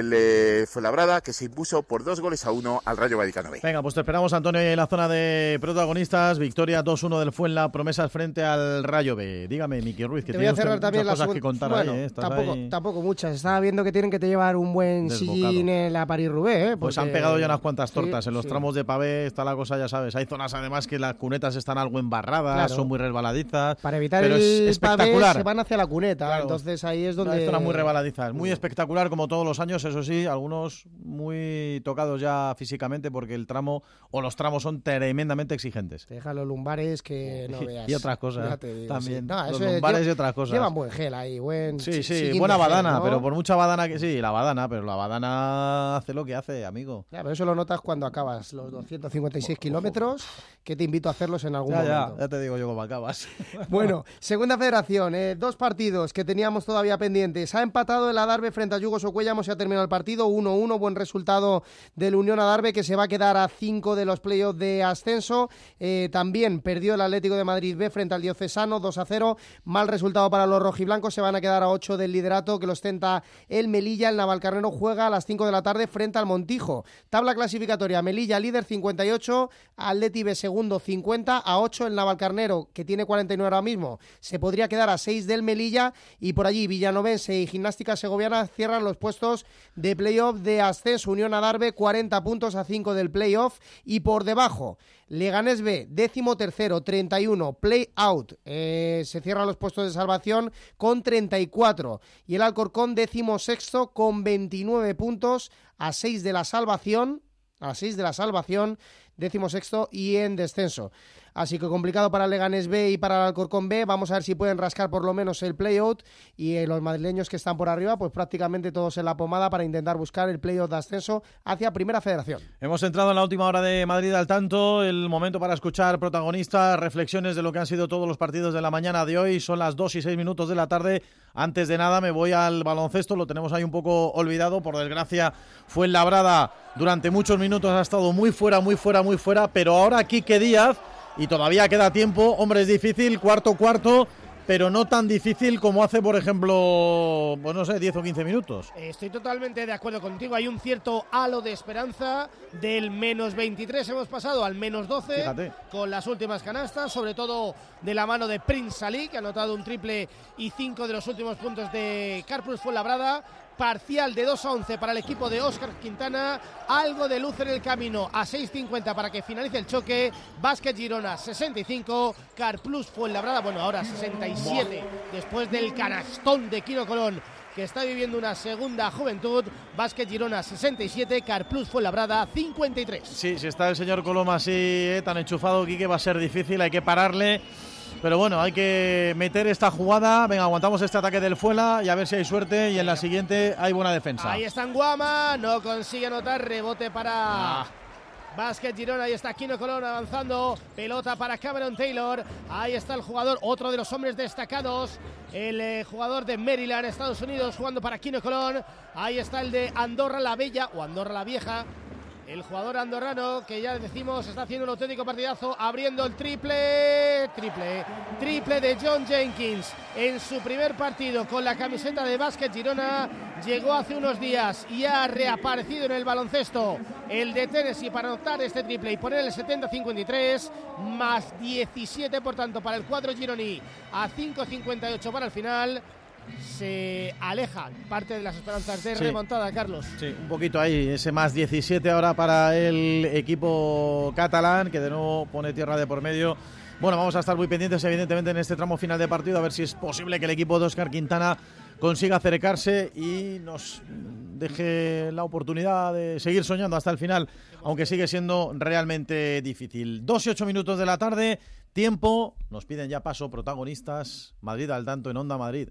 el Fuenlabrada, que se impuso por 2-1 al Rayo Vallecano B. Venga, pues te esperamos, Antonio, en la zona de protagonistas. Victoria 2-1 del Fuenlapromesas frente al Rayo B. Dígame, Miki Ruiz, que te voy a cerrar también muchas cosas que contar. Bueno, ahí, tampoco muchas. Estaba viendo que tienen que te llevar un buen sillín en la París-Roubaix. Pues han pegado ya unas cuantas tortas. En los tramos de pavé está la cosa, ya sabes. Hay zonas además que las cunetas están algo embarradas, claro, son muy resbaladizas. Para evitar pero el es espectacular. Pavé se van hacia la cuneta, claro. Entonces ahí es donde... Hay zonas muy resbaladizas. Muy espectacular como todos los años, eso sí, algunos muy tocados ya físicamente porque el tramo o los tramos son tremendamente exigentes. Deja los lumbares que no veas. Y otras cosas digo, también. Sí. No, los lumbares y otras cosas. Llevan buen gel ahí, buen... Sí, buena badana, gel, ¿no? Pero por mucha badana que sí, la badana, pero la badana hace lo que hace, amigo. Ya, pero eso lo notas cuando acabas los 256 kilómetros, que te invito a hacerlos en algún momento. Ya te digo yo cómo acabas. Bueno, segunda federación, 2 partidos que teníamos todavía pendientes. Ha empatado el Adarve frente a Yugo Socuellamo, se ha terminado el partido 1-1, buen resultado del Unión Adarve, que se va a quedar a 5 de los playoffs de ascenso. También perdió el Atlético de Madrid B frente al Diocesano 2-0, mal resultado para los rojiblancos, se van a quedar a 8 del liderato que lo ostenta el Melilla. El Navalcarnero juega a las 5 de la tarde frente al Montijo. Tabla clasificatoria, Melilla líder 58, Atleti B segundo 50, a 8 el Navalcarnero, que tiene 49 ahora mismo, se podría quedar a 6 del Melilla, y por allí Villanovense y Gimnástica Segoviana cierran los puestos de playoff de ascenso. Unión Adarve 40 puntos a 5 del playoff, y por debajo Leganés B, 13º, 31, play out, se cierran los puestos de salvación con 34, y el Alcorcón 16º con 29 puntos a 6 de la salvación, 16º y en descenso. Así que complicado para el Leganés B y para el Alcorcón B. Vamos a ver si pueden rascar por lo menos el play-out, y los madrileños que están por arriba, pues prácticamente todos en la pomada para intentar buscar el play-out de ascenso hacia Primera Federación. Hemos entrado en la última hora de Madrid al tanto, el momento para escuchar protagonistas, reflexiones de lo que han sido todos los partidos de la mañana de hoy. Son las 2:06 de la tarde. Antes de nada me voy al baloncesto, lo tenemos ahí un poco olvidado, por desgracia. Fuenlabrada durante muchos minutos ha estado muy fuera, pero ahora Quique Díaz, y todavía queda tiempo, hombre, es difícil, cuarto, pero no tan difícil como hace, por ejemplo, pues no sé, 10 o 15 minutos. Estoy totalmente de acuerdo contigo. Hay un cierto halo de esperanza. Del menos 23 hemos pasado al menos 12. Fíjate. Con las últimas canastas, sobre todo de la mano de Prince Ali, que ha anotado un triple y 5 de los últimos puntos de Carplus Fuenlabrada. Parcial de 2-11 para el equipo de Óscar Quintana. Algo de luz en el camino a 6:50 para que finalice el choque. Básquet Girona 65, Carplus Fuenlabrada, bueno, ahora 67 después del canastón de Quino Colón, que está viviendo una segunda juventud. Básquet Girona 67, Carplus Fuenlabrada 53. Sí, si está el señor Coloma así tan enchufado, Quique, va a ser difícil, hay que pararle. Pero bueno, hay que meter esta jugada. Venga, aguantamos este ataque del Fuela y a ver si hay suerte. Y en la siguiente hay buena defensa. Ahí está Nguama, no consigue anotar, rebote para Básquet Girona. Ahí está Quino Colón avanzando, pelota para Cameron Taylor. Ahí está el jugador, otro de los hombres destacados, el jugador de Maryland, Estados Unidos, jugando para Quino Colón. Ahí está el de Andorra la Bella o Andorra la Vieja, el jugador andorrano, que ya decimos está haciendo un auténtico partidazo, abriendo el triple de John Jenkins en su primer partido con la camiseta de Básquet Girona. Llegó hace unos días y ha reaparecido en el baloncesto el de Tennessee para anotar este triple y poner el 70-53, más 17 por tanto para el cuadro gironí, a 5:58 para el final. Se alejan parte de las esperanzas de remontada, Carlos. Sí, un poquito ahí, ese más 17 ahora para el equipo catalán, que de nuevo pone tierra de por medio. Bueno, vamos a estar muy pendientes, evidentemente, en este tramo final de partido, a ver si es posible que el equipo de Óscar Quintana consiga acercarse y nos deje la oportunidad de seguir soñando hasta el final, aunque sigue siendo realmente difícil. 2 y 8 minutos de la tarde, tiempo, nos piden ya paso protagonistas. Madrid al tanto en Onda Madrid.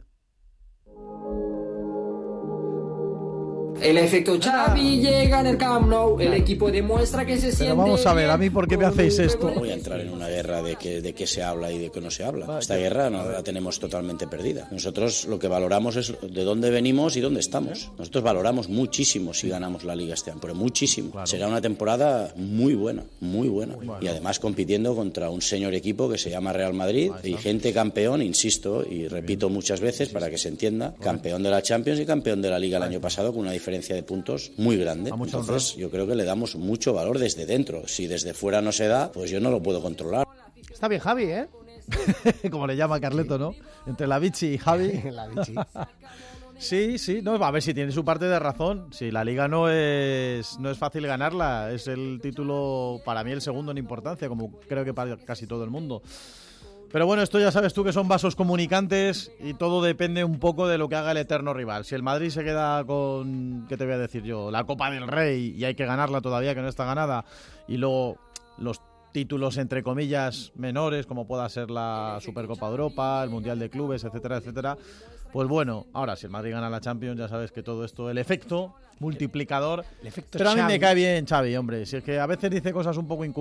El efecto Xavi llega en el Camp Nou, el equipo demuestra que se siente. Pero vamos a ver, ¿a mí por qué me hacéis esto? No voy a entrar en una guerra de qué se habla y de qué no se habla. Esta guerra no la tenemos totalmente perdida. Nosotros lo que valoramos es de dónde venimos y dónde estamos. Nosotros valoramos muchísimo si ganamos la Liga este año, pero muchísimo. Claro. Será una temporada muy buena, muy buena. Bueno. Y además compitiendo contra un señor equipo que se llama Real Madrid y gente campeón, insisto y repito muchas veces para que se entienda, campeón de la Champions y campeón de la Liga el año pasado con una diferencia de puntos muy grande. Entonces yo creo que le damos mucho valor desde dentro. Si desde fuera no se da, pues yo no lo puedo controlar. Está bien Javi, ¿eh? Como le llama Carleto, ¿no? Entre la Vichy y Javi. La Vichy. Sí, no, a ver si tiene su parte de razón. Si la Liga no es fácil ganarla, es el título para mí el segundo en importancia, como creo que para casi todo el mundo. Pero bueno, esto ya sabes tú que son vasos comunicantes y todo depende un poco de lo que haga el eterno rival. Si el Madrid se queda con, ¿qué te voy a decir yo? La Copa del Rey y hay que ganarla todavía, que no está ganada, y luego los títulos entre comillas menores, como pueda ser la Supercopa de Europa, el Mundial de Clubes, etcétera, etcétera. Pues bueno, ahora si el Madrid gana la Champions, ya sabes que todo esto, el efecto multiplicador. Pero a mí me cae bien Xavi, hombre. Si es que a veces dice cosas un poco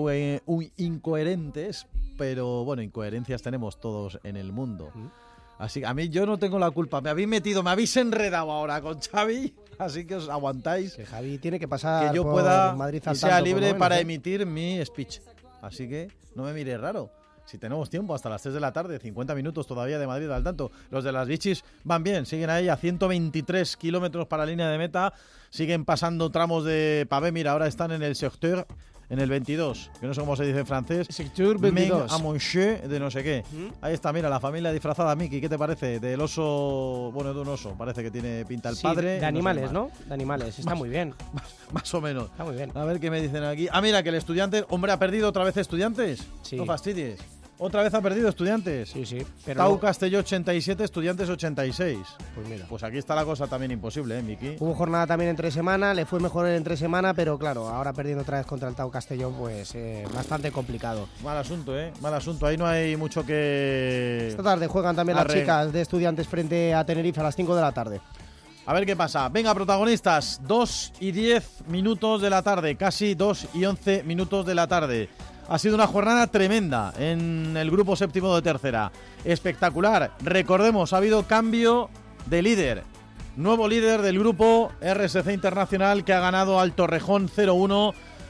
incoherentes, pero bueno, incoherencias tenemos todos en el mundo. Así que a mí yo no tengo la culpa. Me habéis enredado ahora con Xavi, así que os aguantáis. Que Javi tiene que pasar que yo por pueda Madrid y sea libre para emitir mi speech. Así que no me mires raro. Si tenemos tiempo hasta las 3 de la tarde, 50 minutos todavía de Madrid al tanto. Los de las Bichis van bien, siguen ahí a 123 kilómetros para la línea de meta. Siguen pasando tramos de pavé. Mira, ahora están en el sector, en el 22, que no sé cómo se dice en francés. Sector 22. A Monché de no sé qué. Ahí está, mira, la familia disfrazada. Miki, ¿qué te parece? Del oso, bueno, de un oso. Parece que tiene pinta el padre. De animales, ¿no? De animales, está muy bien. Más o menos. Está muy bien. A ver qué me dicen aquí. Ah, mira, que el Estudiantes, hombre, ha perdido otra vez Estudiantes. Sí. No fastidies. Otra vez ha perdido Estudiantes. Sí. Pero Tau Castelló 87, Estudiantes 86. Pues mira. Pues aquí está la cosa también imposible, Miki? Hubo jornada también entre semana, le fue mejor entre semana, pero claro, ahora perdiendo otra vez contra el Tau Castellón, pues bastante complicado. Mal asunto, Mal asunto. Ahí no hay mucho que... Esta tarde juegan también las chicas de Estudiantes frente a Tenerife a las 5 de la tarde. A ver qué pasa. Venga, protagonistas. 2 y 10 minutos de la tarde. Casi 2 y 11 minutos de la tarde. Ha sido una jornada tremenda en el grupo séptimo de tercera. Espectacular. Recordemos, ha habido cambio de líder. Nuevo líder del grupo RSC Internacional que ha ganado al Torrejón 0-1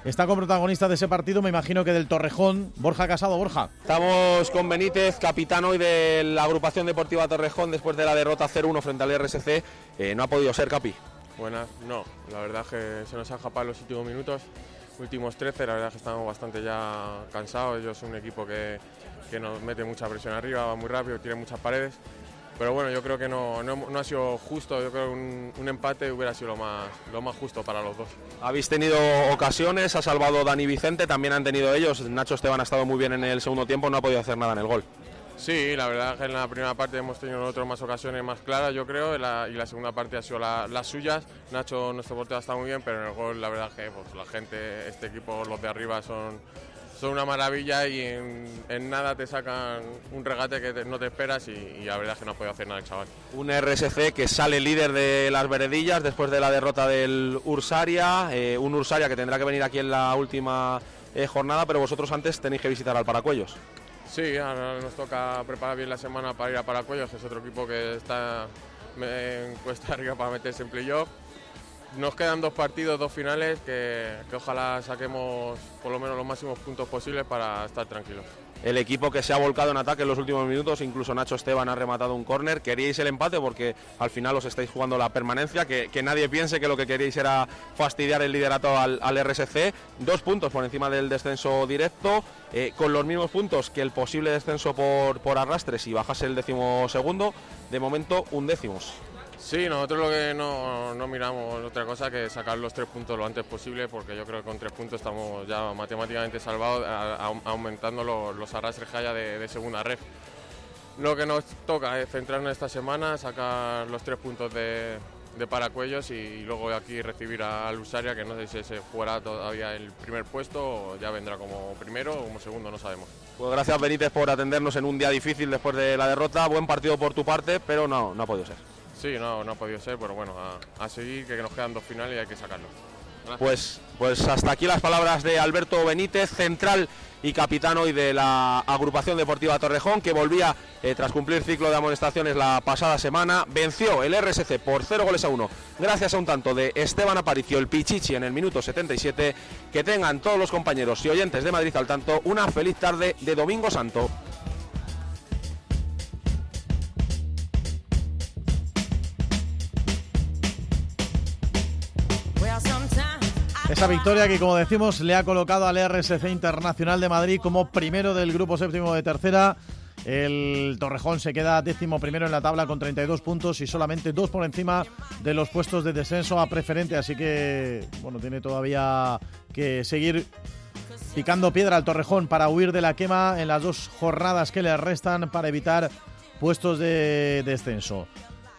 está con protagonista de ese partido, me imagino que del Torrejón, Borja Casado. Borja. Estamos con Benítez, capitán hoy de la agrupación deportiva Torrejón, después de la derrota 0-1 frente al RSC. No ha podido ser, Capi. Buenas, no, la verdad es que se nos ha escapado en los últimos minutos, últimos 13, la verdad es que estamos bastante ya cansados. Ellos son un equipo que nos mete mucha presión arriba, va muy rápido, tiene muchas paredes. Pero bueno, yo creo que no ha sido justo. Yo creo que un empate hubiera sido lo más justo para los dos. Habéis tenido ocasiones, ha salvado Dani Vicente, también han tenido ellos. Nacho Esteban ha estado muy bien en el segundo tiempo, no ha podido hacer nada en el gol. Sí, la verdad es que en la primera parte hemos tenido nosotros más ocasiones más claras, yo creo, y la segunda parte ha sido las suyas. Nacho, nuestro portero, está muy bien, pero en el gol la verdad es que pues, la gente, este equipo, los de arriba son una maravilla y en nada te sacan un regate que no te esperas y la verdad es que no ha podido hacer nada el chaval. Un RSC que sale líder de las veredillas después de la derrota del Ursaria, un Ursaria que tendrá que venir aquí en la última jornada, pero vosotros antes tenéis que visitar al Paracuellos. Sí, ahora nos toca preparar bien la semana para ir a Paracuellos, es otro equipo que está en cuesta arriba para meterse en playoff. Nos quedan 2 partidos, 2 finales, que ojalá saquemos por lo menos los máximos puntos posibles para estar tranquilos. El equipo que se ha volcado en ataque en los últimos minutos, incluso Nacho Esteban ha rematado un córner. Queríais el empate porque al final os estáis jugando la permanencia, que nadie piense que lo que queríais era fastidiar el liderato al RSC. 2 puntos por encima del descenso directo, con los mismos puntos que el posible descenso por arrastre si bajase el 12º. De momento, 11º. Sí, nosotros lo que no miramos otra cosa que sacar los 3 puntos lo antes posible, porque yo creo que con 3 puntos estamos ya matemáticamente salvados, aumentando los arrastres que haya de segunda ref. Lo que nos toca es centrarnos esta semana, sacar los 3 puntos de Paracuellos y luego aquí recibir al Ursaria, que no sé si se jugará todavía el primer puesto o ya vendrá como primero o como segundo, no sabemos. Pues gracias, Benítez, por atendernos en un día difícil después de la derrota. Buen partido por tu parte, pero no ha podido ser. Sí, no ha podido ser, pero bueno, a seguir, que nos quedan 2 finales y hay que sacarlos. Pues hasta aquí las palabras de Alberto Benítez, central y capitán hoy de la agrupación deportiva Torrejón, que volvía tras cumplir ciclo de amonestaciones la pasada semana. Venció el RSC por 0-1 gracias a un tanto de Esteban Aparicio, el Pichichi, en el minuto 77. Que tengan todos los compañeros y oyentes de Madrid al tanto una feliz tarde de Domingo Santo. Esa victoria que, como decimos, le ha colocado al RSC Internacional de Madrid como primero del grupo séptimo de tercera. El Torrejón se queda 11º en la tabla con 32 puntos y solamente 2 por encima de los puestos de descenso a preferente. Así que, bueno, tiene todavía que seguir picando piedra al Torrejón para huir de la quema en las 2 jornadas que le restan para evitar puestos de descenso.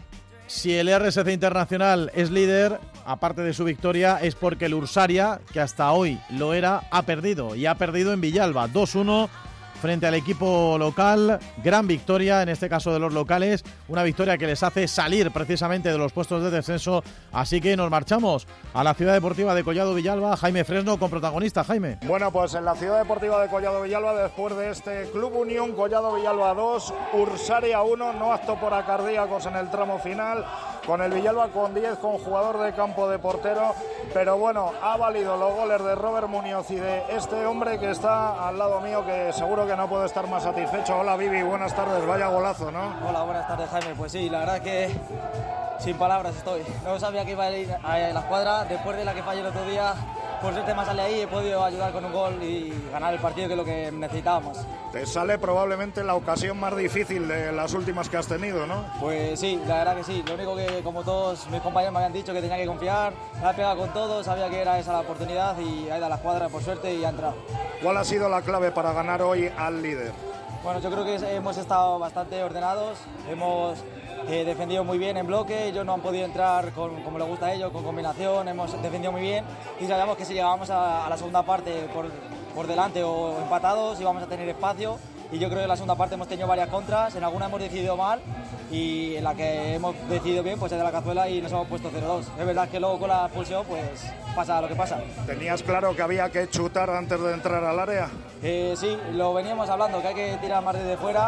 Si el RSC Internacional es líder, aparte de su victoria, es porque el Ursaria, que hasta hoy lo era, ha perdido. Y ha perdido en Villalba, 2-1 frente al equipo local. Gran victoria, en este caso de los locales. Una victoria que les hace salir precisamente de los puestos de descenso. Así que nos marchamos a la Ciudad Deportiva de Collado Villalba. Jaime Fresno con protagonista. Jaime. Bueno, pues en la Ciudad Deportiva de Collado Villalba, después de este Club Unión Collado Villalba 2, Ursaria 1, no apto por acardíacos en el tramo final, con el Villalba con 10, con jugador de campo de portero, pero bueno, ha valido los goles de Robert Muñoz y de este hombre que está al lado mío, que seguro que no puede estar más satisfecho. Hola, Vivi, buenas tardes, vaya golazo, ¿no? Hola, buenas tardes, Jaime. Pues sí, la verdad que sin palabras estoy. No sabía que iba a ir a la escuadra, después de la que fallé el otro día. Por suerte me sale ahí, he podido ayudar con un gol y ganar el partido, que es lo que necesitábamos. Te sale probablemente la ocasión más difícil de las últimas que has tenido, ¿no? Pues sí, la verdad que sí. Lo único que, como todos mis compañeros me habían dicho, que tenía que confiar, me ha pegado con todo, sabía que era esa la oportunidad y ha ido a la escuadra por suerte y ha entrado. ¿Cuál ha sido la clave para ganar hoy al líder? Bueno, yo creo que hemos estado bastante ordenados, hemos defendido muy bien en bloque, ellos no han podido entrar como les gusta a ellos, con combinación, hemos defendido muy bien y sabíamos que si llegábamos a la segunda parte por delante o empatados íbamos a tener espacio, y yo creo que en la segunda parte hemos tenido varias contras, en alguna hemos decidido mal y en la que hemos decidido bien pues es de la cazuela y nos hemos puesto 0-2. Es verdad que luego con la expulsión pues pasa lo que pasa. ¿Tenías claro que había que chutar antes de entrar al área? Sí, lo veníamos hablando, que hay que tirar más desde fuera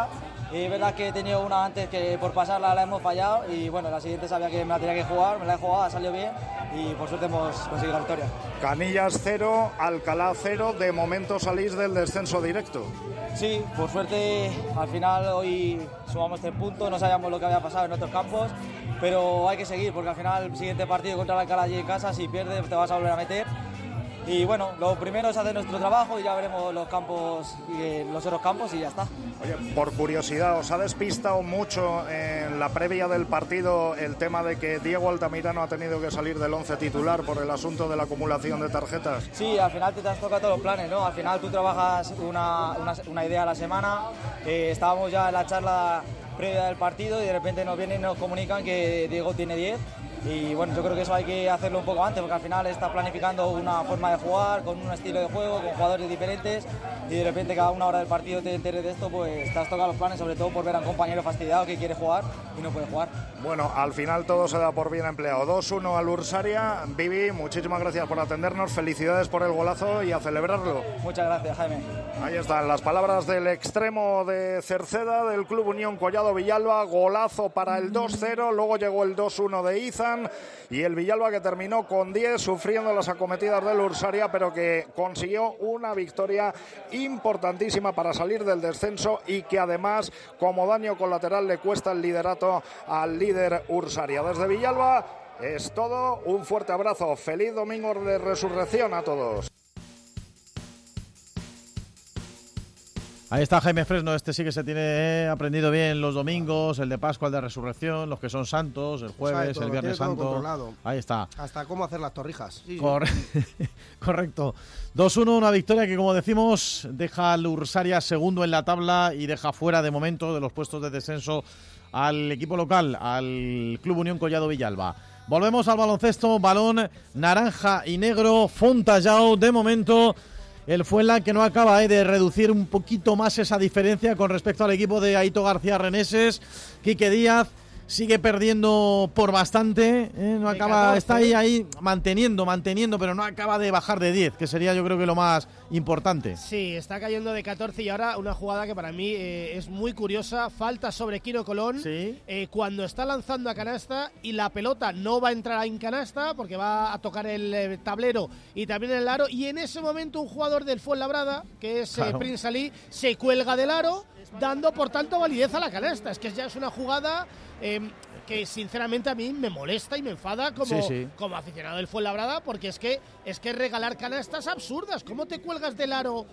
Es verdad que he tenido una antes que por pasarla la hemos fallado y bueno, la siguiente sabía que me la tenía que jugar, me la he jugado, ha salido bien y por suerte hemos conseguido la victoria. Canillas 0, Alcalá 0, de momento salís del descenso directo. Sí, por suerte al final hoy sumamos 3 puntos, no sabíamos lo que había pasado en otros campos, pero hay que seguir porque al final el siguiente partido contra el Alcalá allí en casa, si pierdes te vas a volver a meter. Y bueno, lo primero es hacer nuestro trabajo y ya veremos los campos, los otros campos y ya está. Oye, por curiosidad, ¿os ha despistado mucho en la previa del partido el tema de que Diego Altamirano ha tenido que salir del 11 titular por el asunto de la acumulación de tarjetas? Sí, al final te has tocado todos los planes, ¿no? Al final tú trabajas una idea a la semana, estábamos ya en la charla previa del partido y de repente nos vienen y nos comunican que Diego tiene 10. Y bueno, yo creo que eso hay que hacerlo un poco antes porque al final estás planificando una forma de jugar, con un estilo de juego, con jugadores diferentes y de repente cada una hora del partido te enteres de esto, pues te has tocado los planes, sobre todo por ver a un compañero fastidiado que quiere jugar y no puede jugar. Bueno, al final todo se da por bien empleado. 2-1 al Ursaria. Vivi, muchísimas gracias por atendernos, felicidades por el golazo y a celebrarlo. Muchas gracias, Jaime. Ahí están las palabras del extremo de Cerceda, del Club Unión Collado Villalba, golazo para el 2-0, luego llegó el 2-1 de Izan y el Villalba que terminó con 10, sufriendo las acometidas del Ursaria, pero que consiguió una victoria importantísima para salir del descenso y que además, como daño colateral, le cuesta el liderato al líder Ursaria. Desde Villalba es todo, un fuerte abrazo, feliz domingo de resurrección a todos. Ahí está Jaime Fresno, este sí que se tiene aprendido bien los domingos, el de Pascua, el de Resurrección, los que son santos, el jueves, el Viernes Santo. Ahí está. Hasta cómo hacer las torrijas. Sí, Correcto. 2-1, una victoria que, como decimos, deja al Ursaria segundo en la tabla y deja fuera de momento de los puestos de descenso al equipo local, al Club Unión Collado Villalba. Volvemos al baloncesto, balón naranja y negro, Fontallao de momento. El Fuenlabrada que no acaba de reducir un poquito más esa diferencia con respecto al equipo de Aito García Reneses. Quique Díaz sigue perdiendo por bastante, no acaba, 14, está ahí manteniendo, pero no acaba de bajar de 10, que sería yo creo que lo más importante. Sí, está cayendo de 14 y ahora una jugada que para mí es muy curiosa, falta sobre Quiro Colón, ¿sí? Cuando está lanzando a canasta y la pelota no va a entrar en canasta porque va a tocar el tablero y también el aro, y en ese momento un jugador del Fuenlabrada, que es Prince Ali, se cuelga del aro, dando por tanto validez a la canasta. Es que ya es una jugada que sinceramente a mí me molesta y me enfada como aficionado del Fuenlabrada, porque es que regalar canastas absurdas. ¿Cómo te cuelgas del aro?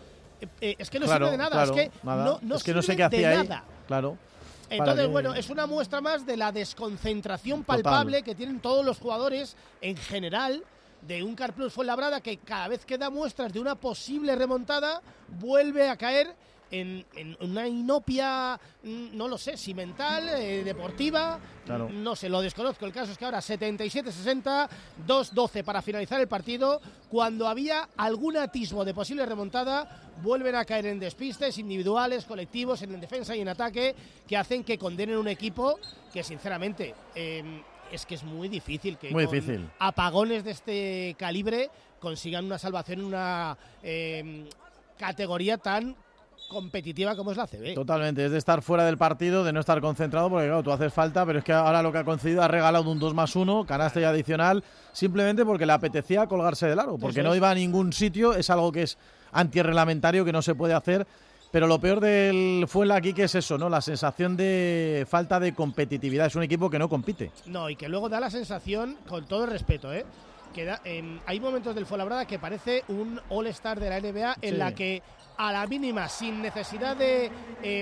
Es que no sirve de nada, es que nada. No es que no sé sirve qué hacía de ahí. nada. Claro. Entonces, bueno, es una muestra más de la desconcentración palpable que tienen todos los jugadores en general de un Carplus Fuenlabrada, que cada vez que da muestras de una posible remontada vuelve a caer en una inopia, no lo sé, si mental, deportiva, claro. No sé, lo desconozco. El caso es que ahora 77-60, 2-12 para finalizar el partido. Cuando había algún atisbo de posible remontada, vuelven a caer en despistes individuales, colectivos, en defensa y en ataque, que hacen que condenen un equipo que sinceramente es que es muy difícil que apagones de este calibre consigan una salvación en una categoría tan competitiva como es la ACB. Totalmente, es de estar fuera del partido, de no estar concentrado, porque claro, tú haces falta, pero es que ahora lo que ha concedido, ha regalado un 2+1, canasta y adicional, simplemente porque le apetecía colgarse del aro, porque no iba a ningún sitio, es algo que es antirreglamentario, que no se puede hacer, pero lo peor del Fuenla aquí que es eso, ¿no? La sensación de falta de competitividad, es un equipo que no compite. No, y que luego da la sensación, con todo el respeto, que hay momentos del Fuenlabrada que parece un All-Star de la NBA en la que a la mínima, sin necesidad de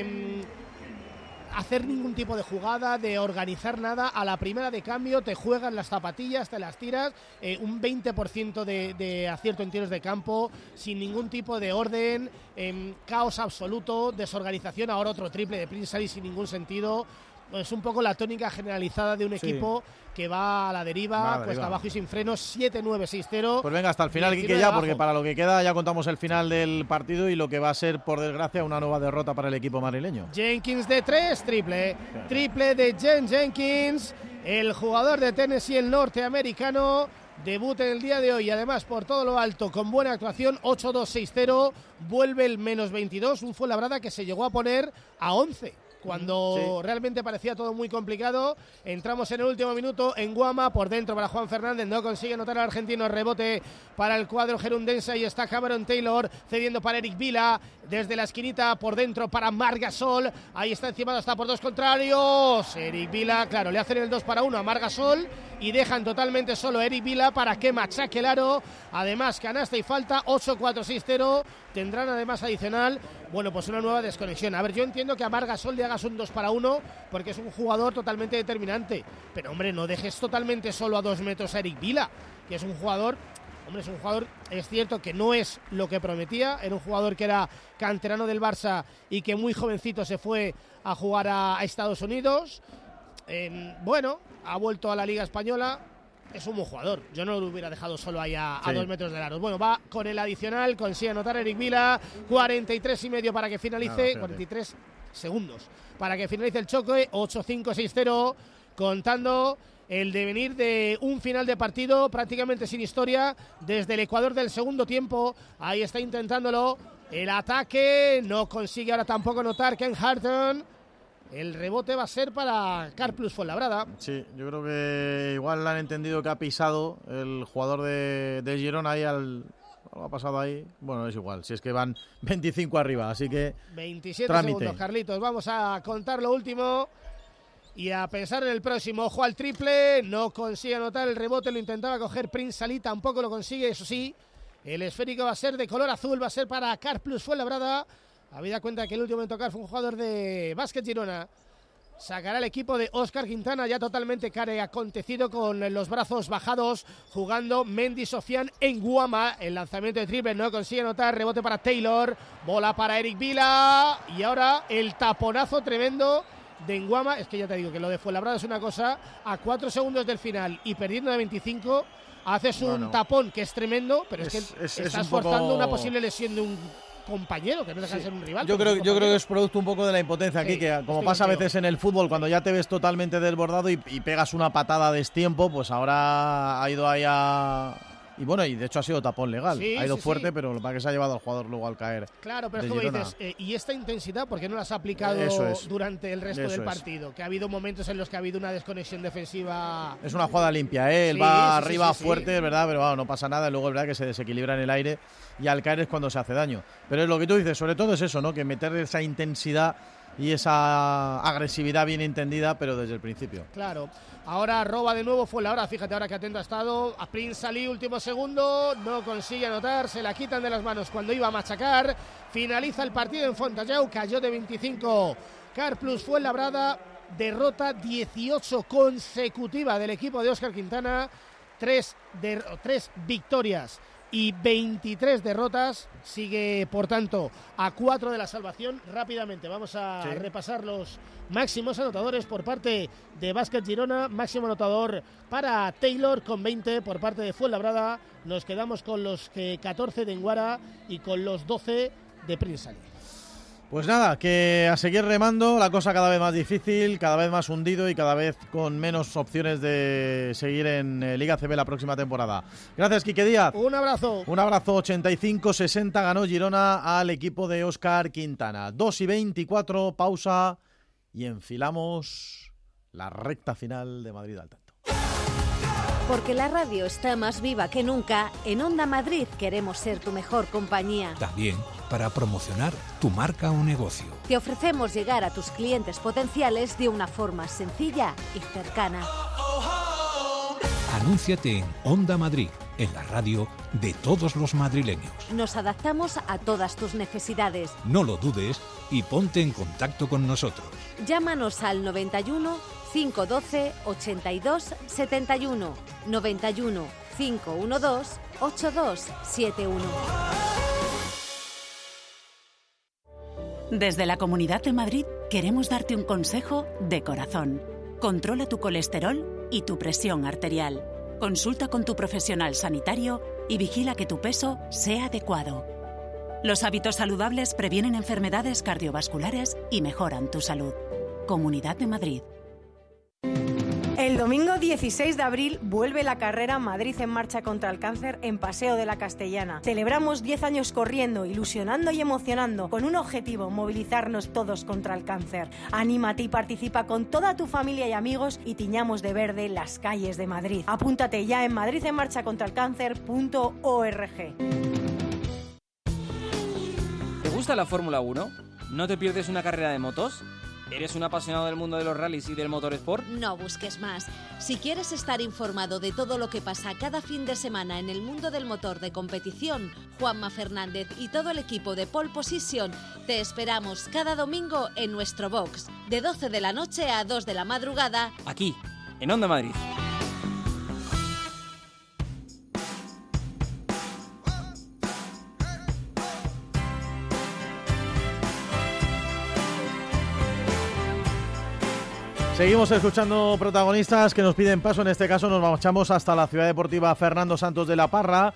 hacer ningún tipo de jugada, de organizar nada, a la primera de cambio te juegan las zapatillas, te las tiras, un 20% de acierto en tiros de campo, sin ningún tipo de orden, caos absoluto, desorganización, ahora otro triple de Prince Ali sin ningún sentido. Es un poco la tónica generalizada de un equipo que va a la deriva, cuesta abajo y sin frenos, 7-9-6-0. Pues venga, hasta el final, Quique, ya, porque para lo que queda ya contamos el final del partido y lo que va a ser, por desgracia, una nueva derrota para el equipo madrileño. Jenkins de 3, triple de Jen Jenkins, el jugador de Tennessee, el norteamericano, debut en el día de hoy y además por todo lo alto con buena actuación, 8-2-6-0, vuelve el -22, un Fuenlabrada que se llegó a poner a 11 Cuando realmente parecía todo muy complicado. Entramos en el último minuto en Guama, por dentro para Juan Fernández, no consigue anotar al argentino, rebote para el cuadro gerundense y está Cameron Taylor cediendo para Eric Vila, desde la esquinita por dentro para Marc Gasol, ahí está encimado, está por dos contrarios, Eric Vila, claro, le hacen el 2-1 a Marc Gasol y dejan totalmente solo a Eric Vila para que machaque el aro, además canasta y falta, 8-4-6-0, tendrán además adicional, bueno, pues una nueva desconexión. A ver, yo entiendo que a Marc Gasol le hagas un 2-1 porque es un jugador totalmente determinante, pero hombre, no dejes totalmente solo a 2 metros a Eric Vila, que es un jugador, hombre, es un jugador, es cierto que no es lo que prometía, era un jugador que era canterano del Barça y que muy jovencito se fue a jugar a Estados Unidos, bueno, ha vuelto a la Liga Española, es un buen jugador, yo no lo hubiera dejado solo ahí a 2 metros del aro. Bueno, va con el adicional, consigue anotar Eric Vila, 43,5 para que finalice, 43 segundos para que finalice el choque, 8-5-6-0, contando el devenir de un final de partido prácticamente sin historia desde el Ecuador del segundo tiempo. Ahí está intentándolo, el ataque, no consigue ahora tampoco anotar Ken Harton. El rebote va a ser para Carplus Fuenlabrada. Sí, yo creo que igual han entendido que ha pisado el jugador de Girona ahí algo ha pasado ahí. Bueno, es igual, si es que van 25 arriba, así que 27 trámite. segundos, Carlitos. Vamos a contar lo último y a pensar en el próximo. Ojo al triple, no consigue anotar el rebote, lo intentaba coger Prince Ali, tampoco lo consigue, eso sí. El esférico va a ser de color azul, va a ser para Carplus Fuenlabrada. Habida cuenta que el último en tocar fue un jugador de Básquet Girona. Sacará el equipo de Óscar Quintana, ya totalmente care acontecido, con los brazos bajados, jugando Mendy Sofian en Guama. El lanzamiento de triple no consigue anotar, rebote para Taylor, bola para Eric Vila y ahora el taponazo tremendo de Nguama. Es que ya te digo que lo de Fuenlabrada es una cosa, a 4 segundos del final y perdiendo de 25, haces un tapón que es tremendo, pero es que estás forzando una posible lesión de un compañero, que no deja de ser un rival. Yo creo que es producto un poco de la impotencia aquí, que como pasa a veces en el fútbol, cuando ya te ves totalmente desbordado y pegas una patada a destiempo, pues ahora ha ido ahí y bueno, y de hecho ha sido tapón legal. Ha ido fuerte, pero para que se ha llevado al jugador luego al caer. Claro, pero es como dices, y esta intensidad, ¿por qué no la has aplicado durante el resto del partido? Que ha habido momentos en los que ha habido una desconexión defensiva. Es una jugada limpia, él va arriba fuerte, es verdad, pero no pasa nada. Luego es verdad que se desequilibra en el aire y al caer es cuando se hace daño. Pero es lo que tú dices, sobre todo es eso, ¿no? Que meter esa intensidad y esa agresividad bien entendida, pero desde el principio. Claro. Ahora roba de nuevo Fuenlabrada, fíjate ahora que atento ha estado. A Prince Ali, último segundo, no consigue anotar, se la quitan de las manos cuando iba a machacar. Finaliza el partido en Fontalleu, cayó de 25. Carplus Fuenlabrada, derrota 18 consecutiva del equipo de Óscar Quintana. 3 victorias y 23 derrotas, sigue por tanto a 4 de la salvación. Rápidamente vamos a repasar los máximos anotadores por parte de Básquet Girona. Máximo anotador para Taylor con 20 por parte de Fuenlabrada. Nos quedamos con los 14 de Nguara y con los 12 de Prince Ali. Pues nada, que a seguir remando, la cosa cada vez más difícil, cada vez más hundido y cada vez con menos opciones de seguir en Liga CB la próxima temporada. Gracias, Quique Díaz. Un abrazo. Un abrazo. 85-60 ganó Girona al equipo de Óscar Quintana. 2:24, pausa y enfilamos la recta final de Madrid al tanto. Porque la radio está más viva que nunca, en Onda Madrid queremos ser tu mejor compañía. También para promocionar tu marca o negocio. Te ofrecemos llegar a tus clientes potenciales de una forma sencilla y cercana. Anúnciate en Onda Madrid, en la radio de todos los madrileños. Nos adaptamos a todas tus necesidades. No lo dudes y ponte en contacto con nosotros. Llámanos al 91 512 82 71, 91 512 8271. Desde la Comunidad de Madrid queremos darte un consejo de corazón. Controla tu colesterol y tu presión arterial. Consulta con tu profesional sanitario y vigila que tu peso sea adecuado. Los hábitos saludables previenen enfermedades cardiovasculares y mejoran tu salud. Comunidad de Madrid. El domingo 16 de abril vuelve la carrera Madrid en marcha contra el cáncer en Paseo de la Castellana. Celebramos 10 años corriendo, ilusionando y emocionando, con un objetivo: movilizarnos todos contra el cáncer. Anímate y participa con toda tu familia y amigos y tiñamos de verde las calles de Madrid. Apúntate ya en madridenmarchacontralcáncer.org. ¿Te gusta la Fórmula 1? ¿No te pierdes una carrera de motos? ¿Eres un apasionado del mundo de los rallies y del motorsport? No busques más. Si quieres estar informado de todo lo que pasa cada fin de semana en el mundo del motor de competición, Juanma Fernández y todo el equipo de Pole Position te esperamos cada domingo en nuestro box, de 12 de la noche a 2 de la madrugada, aquí, en Onda Madrid. Seguimos escuchando protagonistas que nos piden paso. En este caso nos marchamos hasta la Ciudad Deportiva Fernando Santos de la Parra.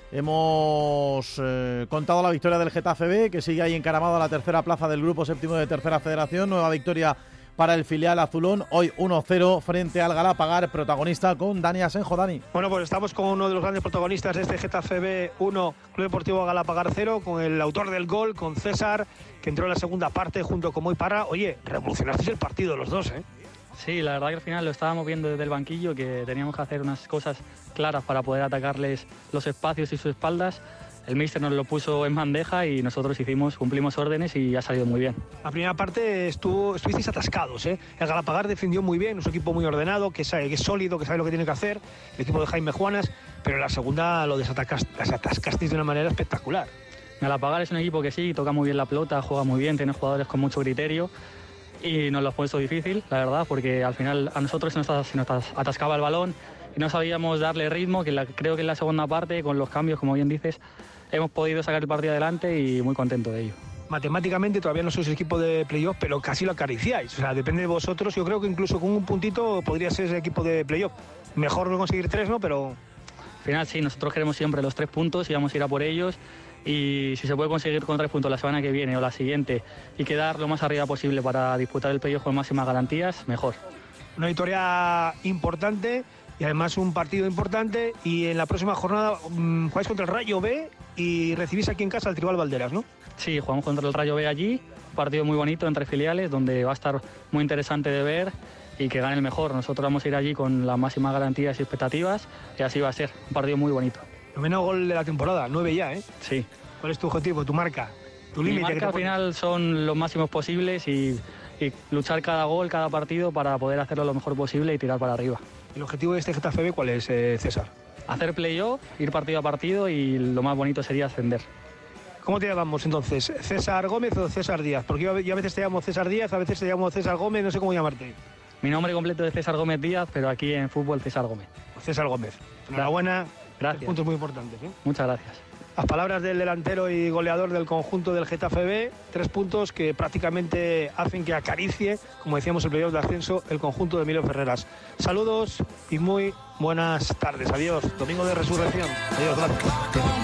Hemos contado la victoria del Getafe B, que sigue ahí encaramado a la tercera plaza del grupo séptimo de Tercera Federación. Nueva victoria para el filial azulón, hoy 1-0 frente al Galapagar, protagonista con Dani Asenjo. Dani. Bueno, pues estamos con uno de los grandes protagonistas de este Getafe B 1, Club Deportivo Galapagar 0, con el autor del gol, con César, que entró en la segunda parte junto con Moy Parra. Oye, revolucionasteis el partido los dos, ¿eh? Sí, la verdad que al final lo estábamos viendo desde el banquillo, que teníamos que hacer unas cosas claras para poder atacarles los espacios y sus espaldas. El míster nos lo puso en bandeja y nosotros cumplimos órdenes y ha salido muy bien. La primera parte estuvisteis atascados, ¿eh? El Galapagar defendió muy bien, es un equipo muy ordenado, que es sólido, que sabe lo que tiene que hacer, el equipo de Jaime Juanas, pero en la segunda lo desatascasteis de una manera espectacular. Galapagar es un equipo que sí, toca muy bien la pelota, juega muy bien, tiene jugadores con mucho criterio. Y nos lo ha puesto difícil, la verdad, porque al final a nosotros se nos atascaba el balón y no sabíamos darle ritmo, que creo que en la segunda parte, con los cambios, como bien dices, hemos podido sacar el partido adelante y muy contento de ello. Matemáticamente todavía no sois equipo de playoff, pero casi lo acariciáis. O sea, depende de vosotros. Yo creo que incluso con un puntito podría ser ese equipo de playoff. Mejor no conseguir 3, ¿no? Pero al final sí, nosotros queremos siempre los 3 puntos y vamos a ir a por ellos. Y si se puede conseguir con 3 puntos la semana que viene o la siguiente y quedar lo más arriba posible para disputar el playoff con máximas garantías, mejor. Una victoria importante y además un partido importante, y en la próxima jornada jugáis contra el Rayo B y recibís aquí en casa al Tribal Valderas, ¿no? Sí, jugamos contra el Rayo B allí, un partido muy bonito entre filiales donde va a estar muy interesante de ver y que gane el mejor. Nosotros vamos a ir allí con las máximas garantías y expectativas y así va a ser, un partido muy bonito. Noveno gol de la temporada, 9 ya, ¿eh? Sí. ¿Cuál es tu objetivo, tu marca, tu límite? Mi marca al final son los máximos posibles y luchar cada gol, cada partido para poder hacerlo lo mejor posible y tirar para arriba. ¿El objetivo de este Getafe B cuál es, César? Hacer playoff, ir partido a partido y lo más bonito sería ascender. ¿Cómo te llamamos entonces? ¿César Gómez o César Díaz? Porque yo a veces te llamo César Díaz, a veces te llamo César Gómez, no sé cómo llamarte. Mi nombre completo es César Gómez Díaz, pero aquí en fútbol César Gómez. César Gómez. Enhorabuena. Gracias. Puntos muy importantes, ¿eh? Muchas gracias. Las palabras del delantero y goleador del conjunto del Getafe B, 3 puntos que prácticamente hacen que acaricie, como decíamos, el playoff de ascenso, el conjunto de Emilio Ferreras. Saludos y muy buenas tardes. Adiós. Domingo de resurrección. Adiós. Gracias.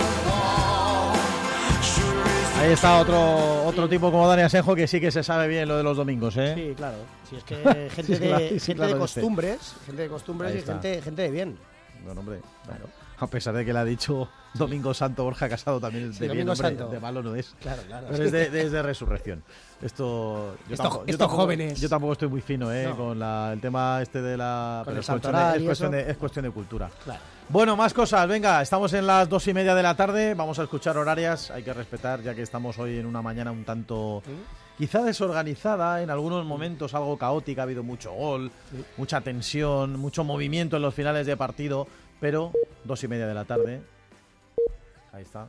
Ahí está otro tipo como Dani Asenjo, que sí que se sabe bien lo de los domingos, ¿eh? Sí, claro. Si es que gente de costumbres, y gente de bien. Bueno, hombre, claro. A pesar de que le ha dicho Domingo Santo Borja Casado, también sí, de bien, hombre, de malo no es. Claro. Pero es de resurrección. Estos jóvenes. Yo tampoco estoy muy fino, no, con el tema este de la... Pero es cuestión de cultura. Claro. Bueno, más cosas. Venga, estamos en las 2:30 de la tarde. Vamos a escuchar horarias. Hay que respetar, ya que estamos hoy en una mañana un tanto... quizá desorganizada, en algunos momentos algo caótica, ha habido mucho gol, mucha tensión, mucho movimiento en los finales de partido, pero 2:30 de la tarde, ahí está.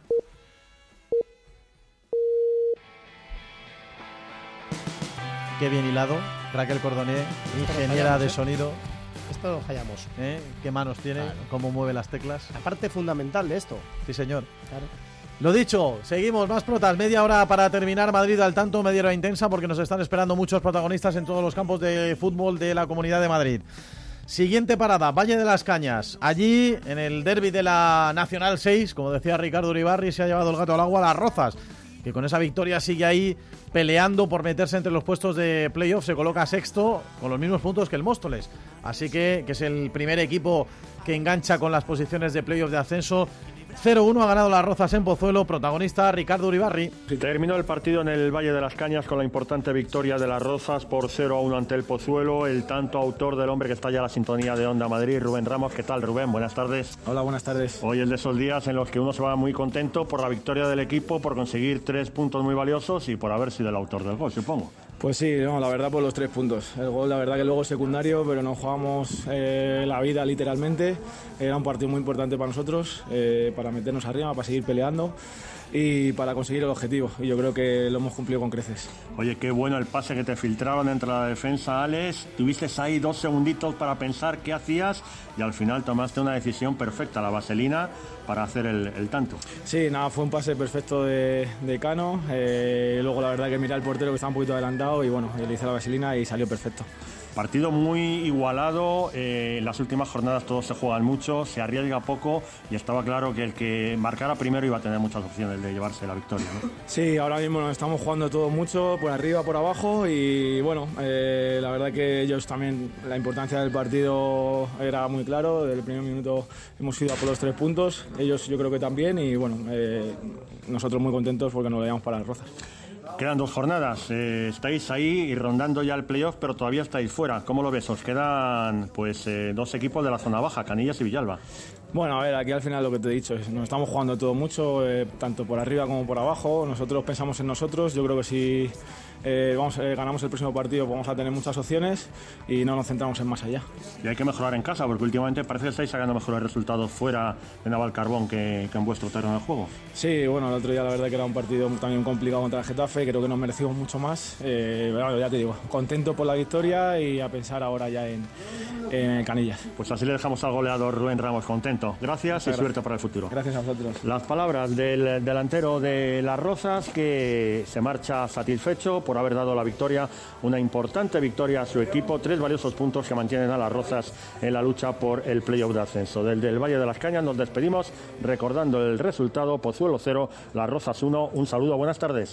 Qué bien hilado, Raquel Cordoné, ingeniera de sonido. Esto lo fallamos. ¿Qué manos tiene? Claro. ¿Cómo mueve las teclas? La parte fundamental de esto. Sí, señor. Claro. Lo dicho, seguimos, más protas, media hora para terminar Madrid al tanto, media hora intensa porque nos están esperando muchos protagonistas en todos los campos de fútbol de la Comunidad de Madrid. Siguiente parada, Valle de las Cañas. Allí, en el derbi de la Nacional 6, como decía Ricardo Uribarri, se ha llevado el gato al agua Las Rozas, que con esa victoria sigue ahí peleando por meterse entre los puestos de playoff, se coloca sexto con los mismos puntos que el Móstoles. Así que es el primer equipo que engancha con las posiciones de playoff de ascenso. 0-1 ha ganado las Rozas en Pozuelo, protagonista Ricardo Uribarri. Sí, terminó el partido en el Valle de las Cañas con la importante victoria de las Rozas por 0-1 ante el Pozuelo. El tanto autor del hombre que está ya en la sintonía de Onda Madrid, Rubén Ramos. ¿Qué tal, Rubén? Buenas tardes. Hola, buenas tardes. Hoy es de esos días en los que uno se va muy contento por la victoria del equipo, por conseguir 3 puntos muy valiosos y por haber sido el autor del gol, supongo. Pues sí, no, la verdad por los 3 puntos. El gol, la verdad que luego es secundario, pero nos jugamos la vida literalmente. Era un partido muy importante para nosotros, para meternos arriba, para seguir peleando y para conseguir el objetivo. Y yo creo que lo hemos cumplido con creces. Oye, qué bueno el pase que te filtraron entre la defensa, Alex. Tuviste ahí 2 segunditos para pensar qué hacías y al final tomaste una decisión perfecta, la vaselina, para hacer el tanto. Sí, nada, fue un pase perfecto de Cano. Luego la verdad que miré al portero que estaba un poquito adelantado y bueno, le hice la vaselina y salió perfecto. Partido muy igualado, en las últimas jornadas todos se juegan mucho, se arriesga poco y estaba claro que el que marcara primero iba a tener muchas opciones de llevarse la victoria, ¿no? Sí, ahora mismo nos estamos jugando todo mucho, por arriba, por abajo y bueno, la verdad que ellos también, la importancia del partido era muy claro, desde el primer minuto hemos ido a por los 3 puntos, ellos yo creo que también y bueno, nosotros muy contentos porque nos lo llevamos para las Rozas. Quedan 2 jornadas, estáis ahí y rondando ya el playoff, pero todavía estáis fuera. ¿Cómo lo ves? Os quedan pues 2 equipos de la zona baja, Canillas y Villalba. Bueno, a ver, aquí al final lo que te he dicho es nos estamos jugando todo mucho, tanto por arriba como por abajo. Nosotros pensamos en nosotros, yo creo que si ganamos el próximo partido vamos a tener muchas opciones y no nos centramos en más allá. Y hay que mejorar en casa, porque últimamente parece que estáis sacando mejores resultados fuera de Navalcarbón que en vuestro terreno de juego. Sí, bueno, el otro día la verdad que era un partido también complicado contra el Getafe, creo que nos merecimos mucho más. Pero ya te digo, contento por la victoria y a pensar ahora ya en Canillas. Pues así le dejamos al goleador Rubén Ramos contento. Gracias y suerte para el futuro. Gracias a vosotros. Las palabras del delantero de las Rozas, que se marcha satisfecho por haber dado la victoria, una importante victoria a su equipo, 3 valiosos puntos que mantienen a las Rozas en la lucha por el playoff de ascenso. Desde el Valle de las Cañas nos despedimos recordando el resultado: Pozuelo 0, las Rozas 1. Un saludo, buenas tardes.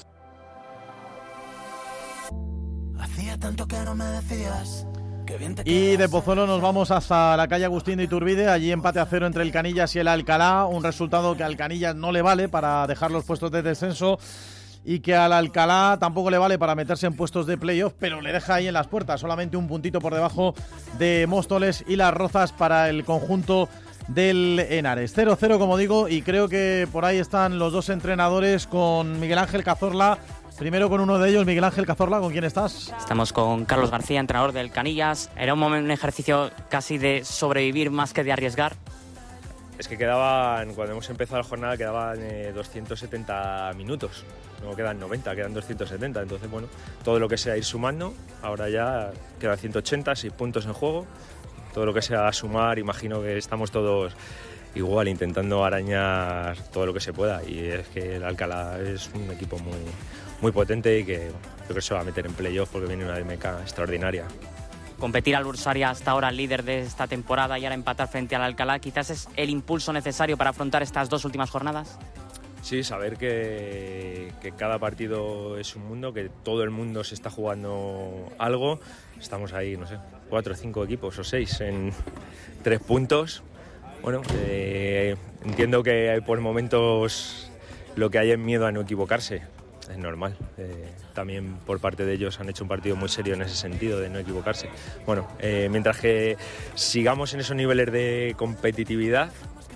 Hacía tanto que no me decías. Y de Pozuelo nos vamos hasta la calle Agustín de Iturbide, allí empate a 0 entre el Canillas y el Alcalá, un resultado que al Canillas no le vale para dejar los puestos de descenso y que al Alcalá tampoco le vale para meterse en puestos de playoff, pero le deja ahí en las puertas, solamente un puntito por debajo de Móstoles y las Rozas para el conjunto del Henares. 0-0 como digo, y creo que por ahí están los 2 entrenadores con Miguel Ángel Cazorla. Primero con uno de ellos, Miguel Ángel Cazorla, ¿con quién estás? Estamos con Carlos García, entrenador del Canillas. Era un ejercicio casi de sobrevivir más que de arriesgar. Es que quedaban, cuando hemos empezado la jornada, quedaban 270 minutos. No quedan 90, quedan 270. Entonces, bueno, todo lo que sea ir sumando, ahora ya quedan 180, 6 puntos en juego. Todo lo que sea sumar, imagino que estamos todos igual intentando arañar todo lo que se pueda. Y es que el Alcalá es un equipo muy potente y que creo que se va a meter en playoff porque viene una DMK extraordinaria. Competir al Ursaria hasta ahora líder de esta temporada y ahora empatar frente al Alcalá, quizás es el impulso necesario para afrontar estas 2 últimas jornadas. Sí, saber que cada partido es un mundo, que todo el mundo se está jugando algo. Estamos ahí, no sé, 4 o 5 equipos o 6 en 3 puntos. Bueno, entiendo que por momentos lo que hay es miedo a no equivocarse. Es normal. También por parte de ellos han hecho un partido muy serio en ese sentido, de no equivocarse. Bueno, mientras que sigamos en esos niveles de competitividad,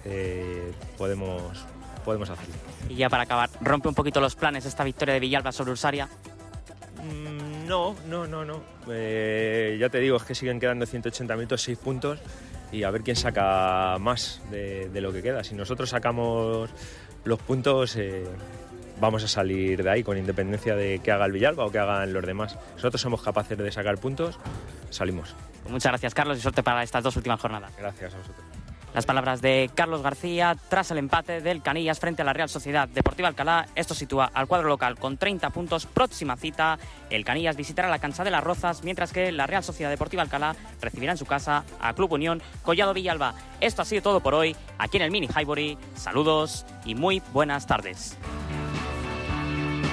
podemos hacerlo. Y ya para acabar, ¿rompe un poquito los planes esta victoria de Villalba sobre Ursaria? No. Ya te digo, es que siguen quedando 180 minutos, 6 puntos, y a ver quién saca más de lo que queda. Si nosotros sacamos los puntos, vamos a salir de ahí con independencia de que haga el Villalba o que hagan los demás. Nosotros somos capaces de sacar puntos, salimos. Muchas gracias, Carlos, y suerte para estas 2 últimas jornadas. Gracias a vosotros. Las palabras de Carlos García tras el empate del Canillas frente a la Real Sociedad Deportiva Alcalá. Esto sitúa al cuadro local con 30 puntos. Próxima cita, el Canillas visitará la cancha de las Rozas, mientras que la Real Sociedad Deportiva Alcalá recibirá en su casa a Club Unión Collado Villalba. Esto ha sido todo por hoy aquí en el Mini Highbury. Saludos y muy buenas tardes.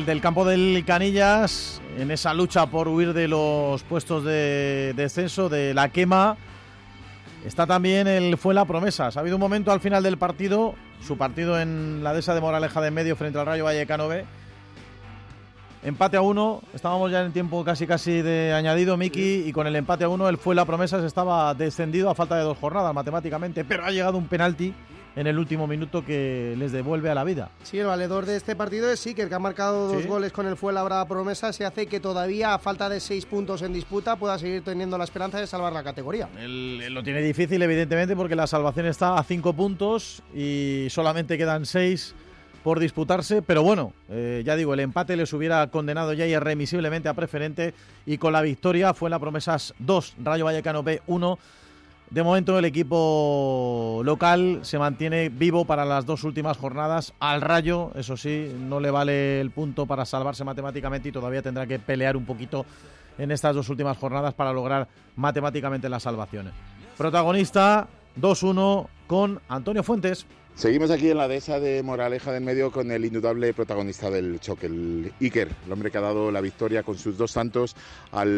del campo del Canillas, en esa lucha por huir de los puestos de descenso, de la quema, está también el Fuenlapromesas. Ha habido un momento al final del partido, su partido en la dehesa de Moraleja de en Medio frente al Rayo Vallecano B. Empate a 1, estábamos ya en el tiempo casi de añadido, Miki, y con el empate a 1 el Fuenlapromesas estaba descendido a falta de 2 jornadas matemáticamente, pero ha llegado un penalti en el último minuto que les devuelve a la vida. Sí, el valedor de este partido es Iker, que ha marcado 2 goles con el Fuenlapromesas y hace que todavía, a falta de 6 puntos en disputa, pueda seguir teniendo la esperanza de salvar la categoría. Él lo tiene difícil, evidentemente, porque la salvación está a 5 puntos y solamente quedan 6 por disputarse, pero bueno, ya digo, el empate les hubiera condenado ya irremisiblemente a preferente, y con la victoria Fuenlapromesas 2, Rayo Vallecano B 1. De momento el equipo local se mantiene vivo para las 2 últimas jornadas. Al Rayo, eso sí, no le vale el punto para salvarse matemáticamente y todavía tendrá que pelear un poquito en estas 2 últimas jornadas para lograr matemáticamente la salvación. Protagonista 2-1 con Antonio Fuentes. Seguimos aquí en la dehesa de Moraleja del Medio con el indudable protagonista del choque, el Iker, el hombre que ha dado la victoria con sus 2 tantos al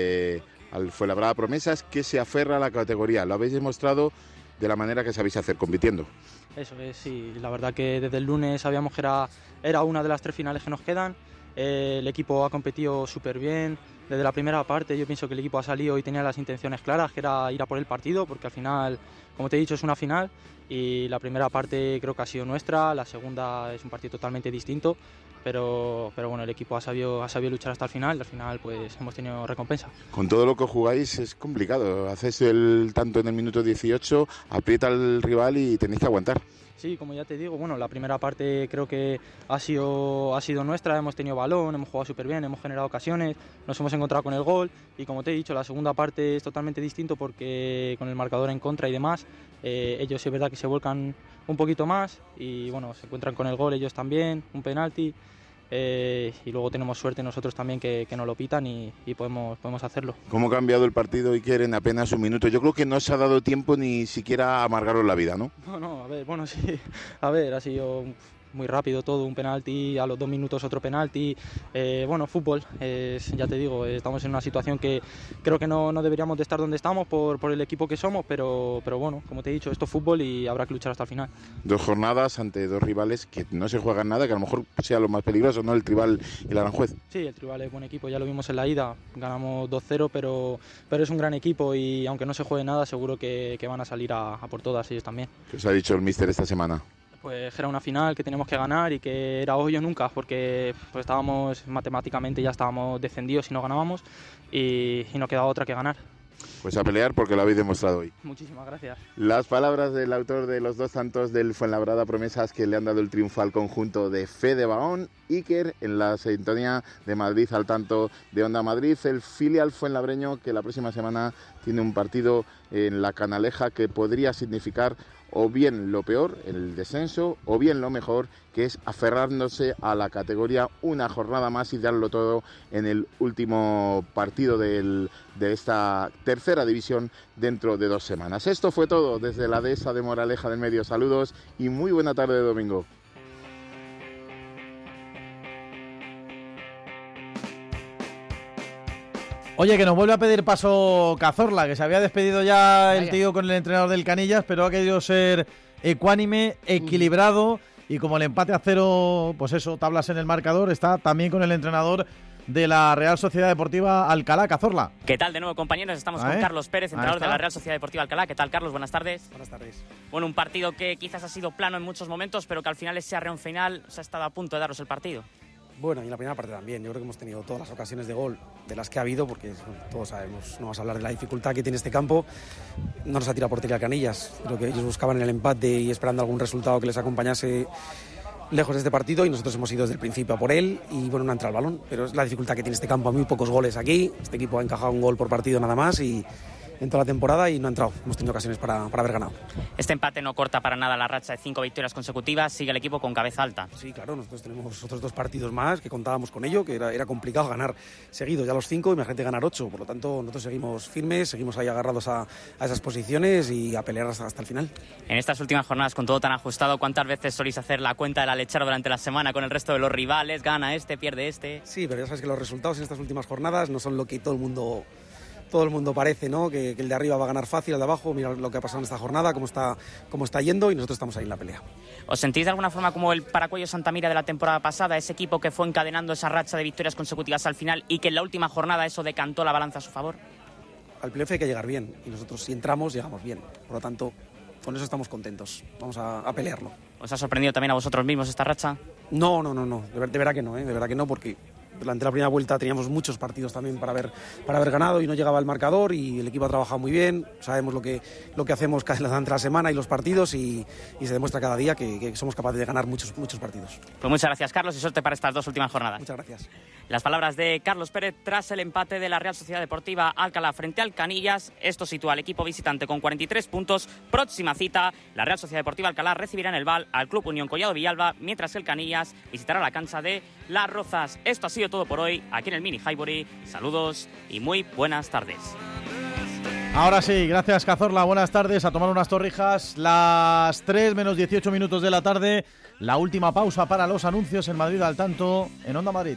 Fuenlapromesas, que se aferra a la categoría. Lo habéis demostrado de la manera que sabéis hacer, compitiendo. Eso es, sí. La verdad que desde el lunes sabíamos que era una de las 3 finales que nos quedan. El equipo ha competido súper bien. Desde la primera parte yo pienso que el equipo ha salido y tenía las intenciones claras, que era ir a por el partido, porque al final, como te he dicho, es una final y la primera parte creo que ha sido nuestra, la segunda es un partido totalmente distinto, pero bueno, el equipo ha sabido luchar hasta el final y al final pues hemos tenido recompensa. Con todo lo que jugáis es complicado, hacéis el tanto en el minuto 18, aprieta al rival y tenéis que aguantar. Sí, como ya te digo, bueno, la primera parte creo que ha sido nuestra, hemos tenido balón, hemos jugado súper bien, hemos generado ocasiones, nos hemos encontrado con el gol y como te he dicho, la segunda parte es totalmente distinto porque con el marcador en contra y demás, ellos es verdad que se vuelcan un poquito más y bueno, se encuentran con el gol ellos también, un penalti. Y luego tenemos suerte nosotros también que nos lo pitan y podemos hacerlo. ¿Cómo ha cambiado el partido, Iker, en apenas un minuto? Yo creo que no os ha dado tiempo ni siquiera a amargaros la vida, ¿no? No, a ver, bueno, sí, a ver, ha sido muy rápido todo, un penalti, a los 2 minutos otro penalti, bueno, fútbol, ya te digo, estamos en una situación que creo que no deberíamos de estar donde estamos por el equipo que somos, pero bueno, como te he dicho, esto es fútbol y habrá que luchar hasta el final. 2 jornadas ante 2 rivales que no se juegan nada, que a lo mejor sea lo más peligroso, ¿no? El Tribal y el Aranjuez. Sí, el Tribal es buen equipo, ya lo vimos en la ida, ganamos 2-0, pero es un gran equipo y aunque no se juegue nada, seguro que van a salir a por todas ellos también. ¿Qué os ha dicho el míster esta semana? Pues era una final que teníamos que ganar y que era hoy o nunca, porque pues estábamos matemáticamente, ya estábamos descendidos si no ganábamos y no quedaba otra que ganar. Pues a pelear porque lo habéis demostrado hoy. Muchísimas gracias. Las palabras del autor de los 2 tantos del Fuenlapromesas que le han dado el triunfo al conjunto de Fede Bahón, Iker, en la sintonía de Madrid al tanto de Onda Madrid, el filial fuenlabreño que la próxima semana tiene un partido en la Canaleja que podría significar o bien lo peor, el descenso, o bien lo mejor, que es aferrándose a la categoría una jornada más y darlo todo en el último partido de esta tercera división dentro de 2 semanas. Esto fue todo desde la dehesa de Moraleja del Medio. Saludos y muy buena tarde de domingo. Oye, que nos vuelve a pedir paso Cazorla, que se había despedido ya el tío con el entrenador del Canillas, pero ha querido ser ecuánime, equilibrado, y como el empate a 0, pues eso, tablas en el marcador, está también con el entrenador de la Real Sociedad Deportiva Alcalá. Cazorla. ¿Qué tal de nuevo, compañeros? Estamos con Carlos Pérez, entrenador de la Real Sociedad Deportiva Alcalá. ¿Qué tal, Carlos? Buenas tardes. Buenas tardes. Bueno, un partido que quizás ha sido plano en muchos momentos, pero que al final ese arreón final se ha estado a punto de daros el partido. Bueno, y en la primera parte también. Yo creo que hemos tenido todas las ocasiones de gol de las que ha habido, porque bueno, todos sabemos, no vamos a hablar de la dificultad que tiene este campo. No nos ha tirado portería Canillas. Creo que ellos buscaban el empate y esperando algún resultado que les acompañase lejos de este partido, y nosotros hemos ido desde el principio a por él y bueno, no ha entrado el balón. Pero es la dificultad que tiene este campo, a muy pocos goles aquí. Este equipo ha encajado un gol por partido nada más y en toda la temporada y no ha entrado. Hemos tenido ocasiones para haber ganado. Este empate no corta para nada la racha de 5 victorias consecutivas, sigue el equipo con cabeza alta. Sí, claro, nosotros tenemos otros 2 partidos más que contábamos con ello, que era complicado ganar seguidos ya los 5, imagínate ganar 8, por lo tanto nosotros seguimos firmes, seguimos ahí agarrados a esas posiciones y a pelear hasta el final. En estas últimas jornadas, con todo tan ajustado, ¿cuántas veces soléis hacer la cuenta de la lechera durante la semana con el resto de los rivales? Gana este, pierde este. Sí, pero ya sabes que los resultados en estas últimas jornadas no son lo que todo el mundo parece, ¿no? Que el de arriba va a ganar fácil, el de abajo. Mira lo que ha pasado en esta jornada, cómo está yendo, y nosotros estamos ahí en la pelea. ¿Os sentís de alguna forma como el Paracuellos Santamira de la temporada pasada, ese equipo que fue encadenando esa racha de victorias consecutivas al final y que en la última jornada eso decantó la balanza a su favor? Al playoff hay que llegar bien, y nosotros si entramos llegamos bien. Por lo tanto, con eso estamos contentos. Vamos a pelearlo. ¿Os ha sorprendido también a vosotros mismos esta racha? No. De verdad que no, de verdad que no, porque durante la primera vuelta teníamos muchos partidos también para haber ganado y no llegaba el marcador, y el equipo ha trabajado muy bien, sabemos lo que hacemos durante la semana y los partidos, y se demuestra cada día que somos capaces de ganar muchos partidos. Pues muchas gracias, Carlos, y suerte para estas 2 últimas jornadas. Muchas gracias. Las palabras de Carlos Pérez tras el empate de la Real Sociedad Deportiva Alcalá frente al Canillas. Esto sitúa al equipo visitante con 43 puntos. Próxima cita, la Real Sociedad Deportiva Alcalá recibirá en el Val al Club Unión Collado Villalba, mientras que el Canillas visitará la cancha de Las Rozas. Esto ha sido todo por hoy aquí en el Mini Highbury. Saludos y muy buenas tardes. Ahora sí, gracias Cazorla, buenas tardes, a tomar unas torrijas, las 3 menos 18 minutos de la tarde, la última pausa para los anuncios en Madrid al tanto, en Onda Madrid.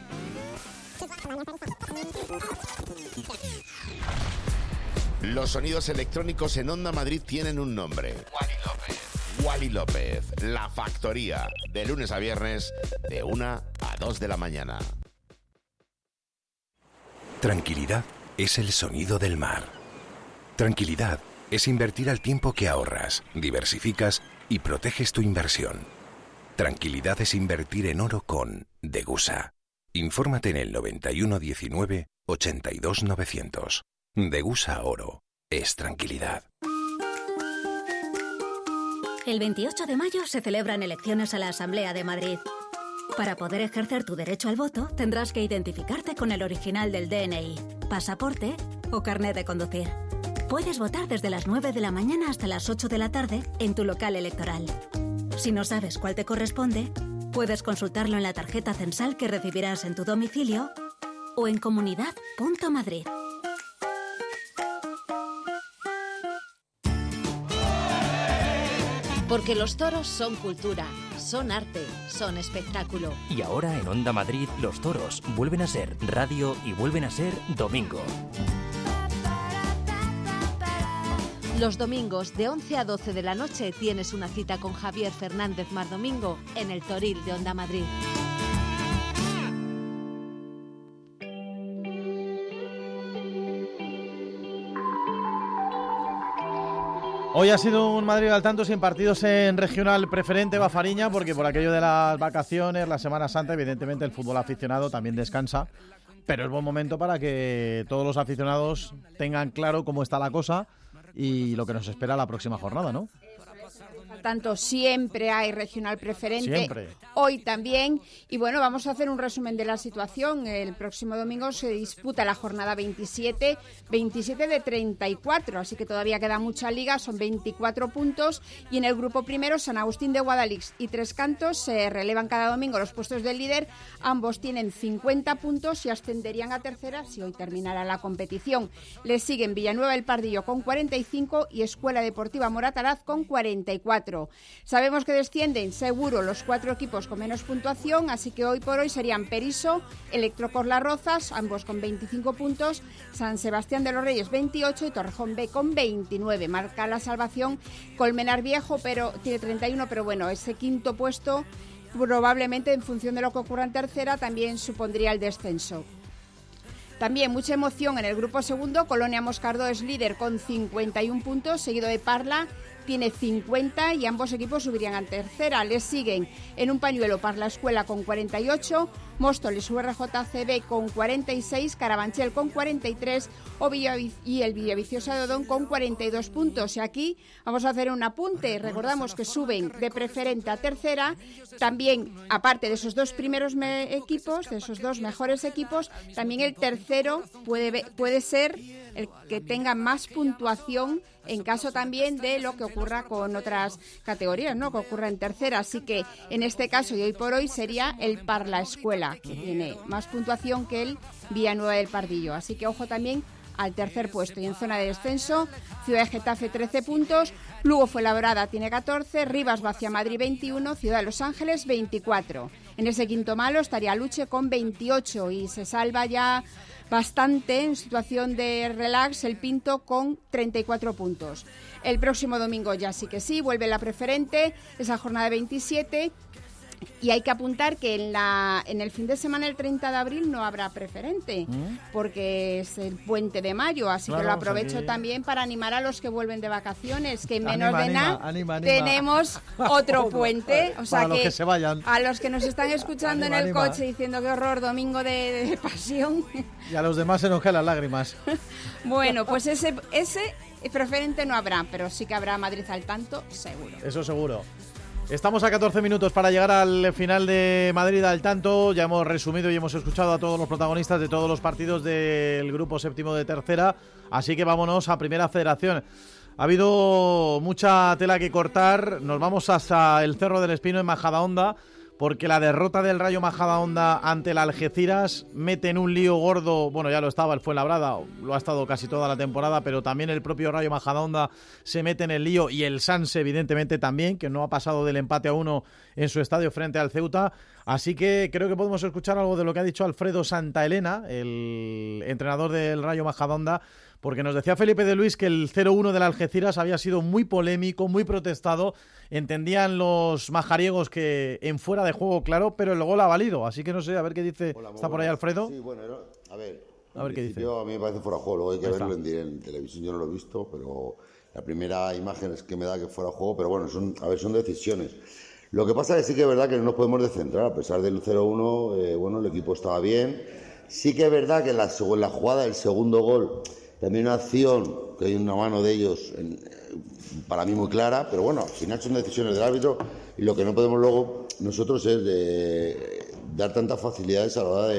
Los sonidos electrónicos en Onda Madrid tienen un nombre. Wally López, La Factoría, de lunes a viernes, de 1 a 2 de la mañana. Tranquilidad es el sonido del mar. Tranquilidad es invertir al tiempo que ahorras, diversificas y proteges tu inversión. Tranquilidad es invertir en oro con Degusa. Infórmate en el 91 19 82 900. Degusa Oro es tranquilidad. El 28 de mayo se celebran elecciones a la Asamblea de Madrid. Para poder ejercer tu derecho al voto, tendrás que identificarte con el original del DNI, pasaporte o carnet de conducir. Puedes votar desde las 9 de la mañana hasta las 8 de la tarde en tu local electoral. Si no sabes cuál te corresponde, puedes consultarlo en la tarjeta censal que recibirás en tu domicilio o en comunidad.madrid. Porque los toros son cultura, son arte, son espectáculo. Y ahora en Onda Madrid los toros vuelven a ser radio y vuelven a ser domingo. Los domingos de 11 a 12 de la noche tienes una cita con Javier Fernández Mardomingo en el Toril de Onda Madrid. Hoy ha sido un Madrid al tanto sin partidos en regional preferente Bafariña, porque por aquello de las vacaciones, la Semana Santa, evidentemente el fútbol aficionado también descansa, pero es buen momento para que todos los aficionados tengan claro cómo está la cosa y lo que nos espera la próxima jornada, ¿no? Tanto siempre hay regional preferente, siempre. Hoy también, y bueno, vamos a hacer un resumen de la situación. El próximo domingo se disputa la jornada 27 de 34, así que todavía queda mucha liga, son 24 puntos, y en el grupo primero San Agustín de Guadalix y Tres Cantos se relevan cada domingo los puestos del líder. Ambos tienen 50 puntos y ascenderían a tercera si hoy terminara la competición. Les siguen Villanueva el Pardillo con 45 y Escuela Deportiva Moratalaz con 44. Sabemos que descienden seguro los 4 equipos con menos puntuación, así que hoy por hoy serían Periso, Electrocor Las Rozas, ambos con 25 puntos, San Sebastián de los Reyes 28 y Torrejón B con 29. Marca la salvación Colmenar Viejo, pero tiene 31, pero bueno, ese quinto puesto probablemente en función de lo que ocurra en tercera también supondría el descenso. También mucha emoción en el grupo segundo. Colonia Moscardó es líder con 51 puntos, seguido de Parla, tiene 50 y ambos equipos subirían a tercera. Les siguen en un pañuelo Parla Escuela con 48, Móstoles URJCB con 46, Carabanchel con 43 y el Villaviciosa de Odón con 42 puntos. Y aquí vamos a hacer un apunte. Recordamos que suben de preferente a tercera. También, aparte de esos 2 primeros equipos, de esos 2 mejores equipos, también el tercero puede ser el que tenga más puntuación en caso también de lo que ocurra con otras categorías, ¿no? Que ocurra en tercera. Así que en este caso y hoy por hoy sería el Parla Escuela, que tiene más puntuación que el Villanueva del Pardillo. Así que ojo también al tercer puesto. Y en zona de descenso, Ciudad de Getafe 13 puntos, Lugo Fuenlabrada tiene 14, Rivas Vacia Madrid 21, Ciudad de Los Ángeles 24. En ese quinto malo estaría Luche con 28 y se salva ya bastante en situación de relax el Pinto con 34 puntos. El próximo domingo ya sí que sí, vuelve la preferente, esa jornada 27. Y hay que apuntar que en el fin de semana, el 30 de abril, no habrá preferente, porque es el puente de mayo, así que lo aprovecho también para animar a los que vuelven de vacaciones, que menos de nada tenemos otro puente, o sea, que se vayan. A los que nos están escuchando en el coche diciendo qué horror, domingo de pasión. Y a los demás se nos caen las lágrimas. Bueno, pues ese preferente no habrá, pero sí que habrá Madrid al tanto, seguro. Eso seguro. Estamos a 14 minutos para llegar al final de Madrid al tanto. Ya hemos resumido y hemos escuchado a todos los protagonistas de todos los partidos del grupo séptimo de tercera. Así que vámonos a Primera Federación. Ha habido mucha tela que cortar. Nos vamos hasta el Cerro del Espino en Majadahonda, porque la derrota del Rayo Majadahonda ante el Algeciras mete en un lío gordo. Bueno, ya lo estaba el Fuenlabrada, lo ha estado casi toda la temporada, pero también el propio Rayo Majadahonda se mete en el lío, y el Sanse evidentemente también, que no ha pasado del empate a 1 en su estadio frente al Ceuta. Así que creo que podemos escuchar algo de lo que ha dicho Alfredo Santaelena, el entrenador del Rayo Majadahonda, porque nos decía Felipe de Luis que el 0-1 del Algeciras había sido muy polémico, muy protestado. Entendían los majariegos que en fuera de juego, claro, pero el gol ha valido. Así que no sé, a ver qué dice. Hola, ¿Está por ahí Alfredo? Sí, bueno, a ver qué dice. A mí me parece fuera de juego, luego hay que verlo en televisión, yo no lo he visto, pero la primera imagen es que me da que fuera de juego, pero bueno, son decisiones. Lo que pasa es que sí que es verdad que no nos podemos descentrar, a pesar del 0-1, bueno, el equipo estaba bien. Sí que es verdad que en la jugada del segundo gol, también una acción, que hay una mano de ellos, para mí muy clara, pero bueno, al final son decisiones del árbitro, y lo que no podemos luego nosotros es dar tantas facilidades a la hora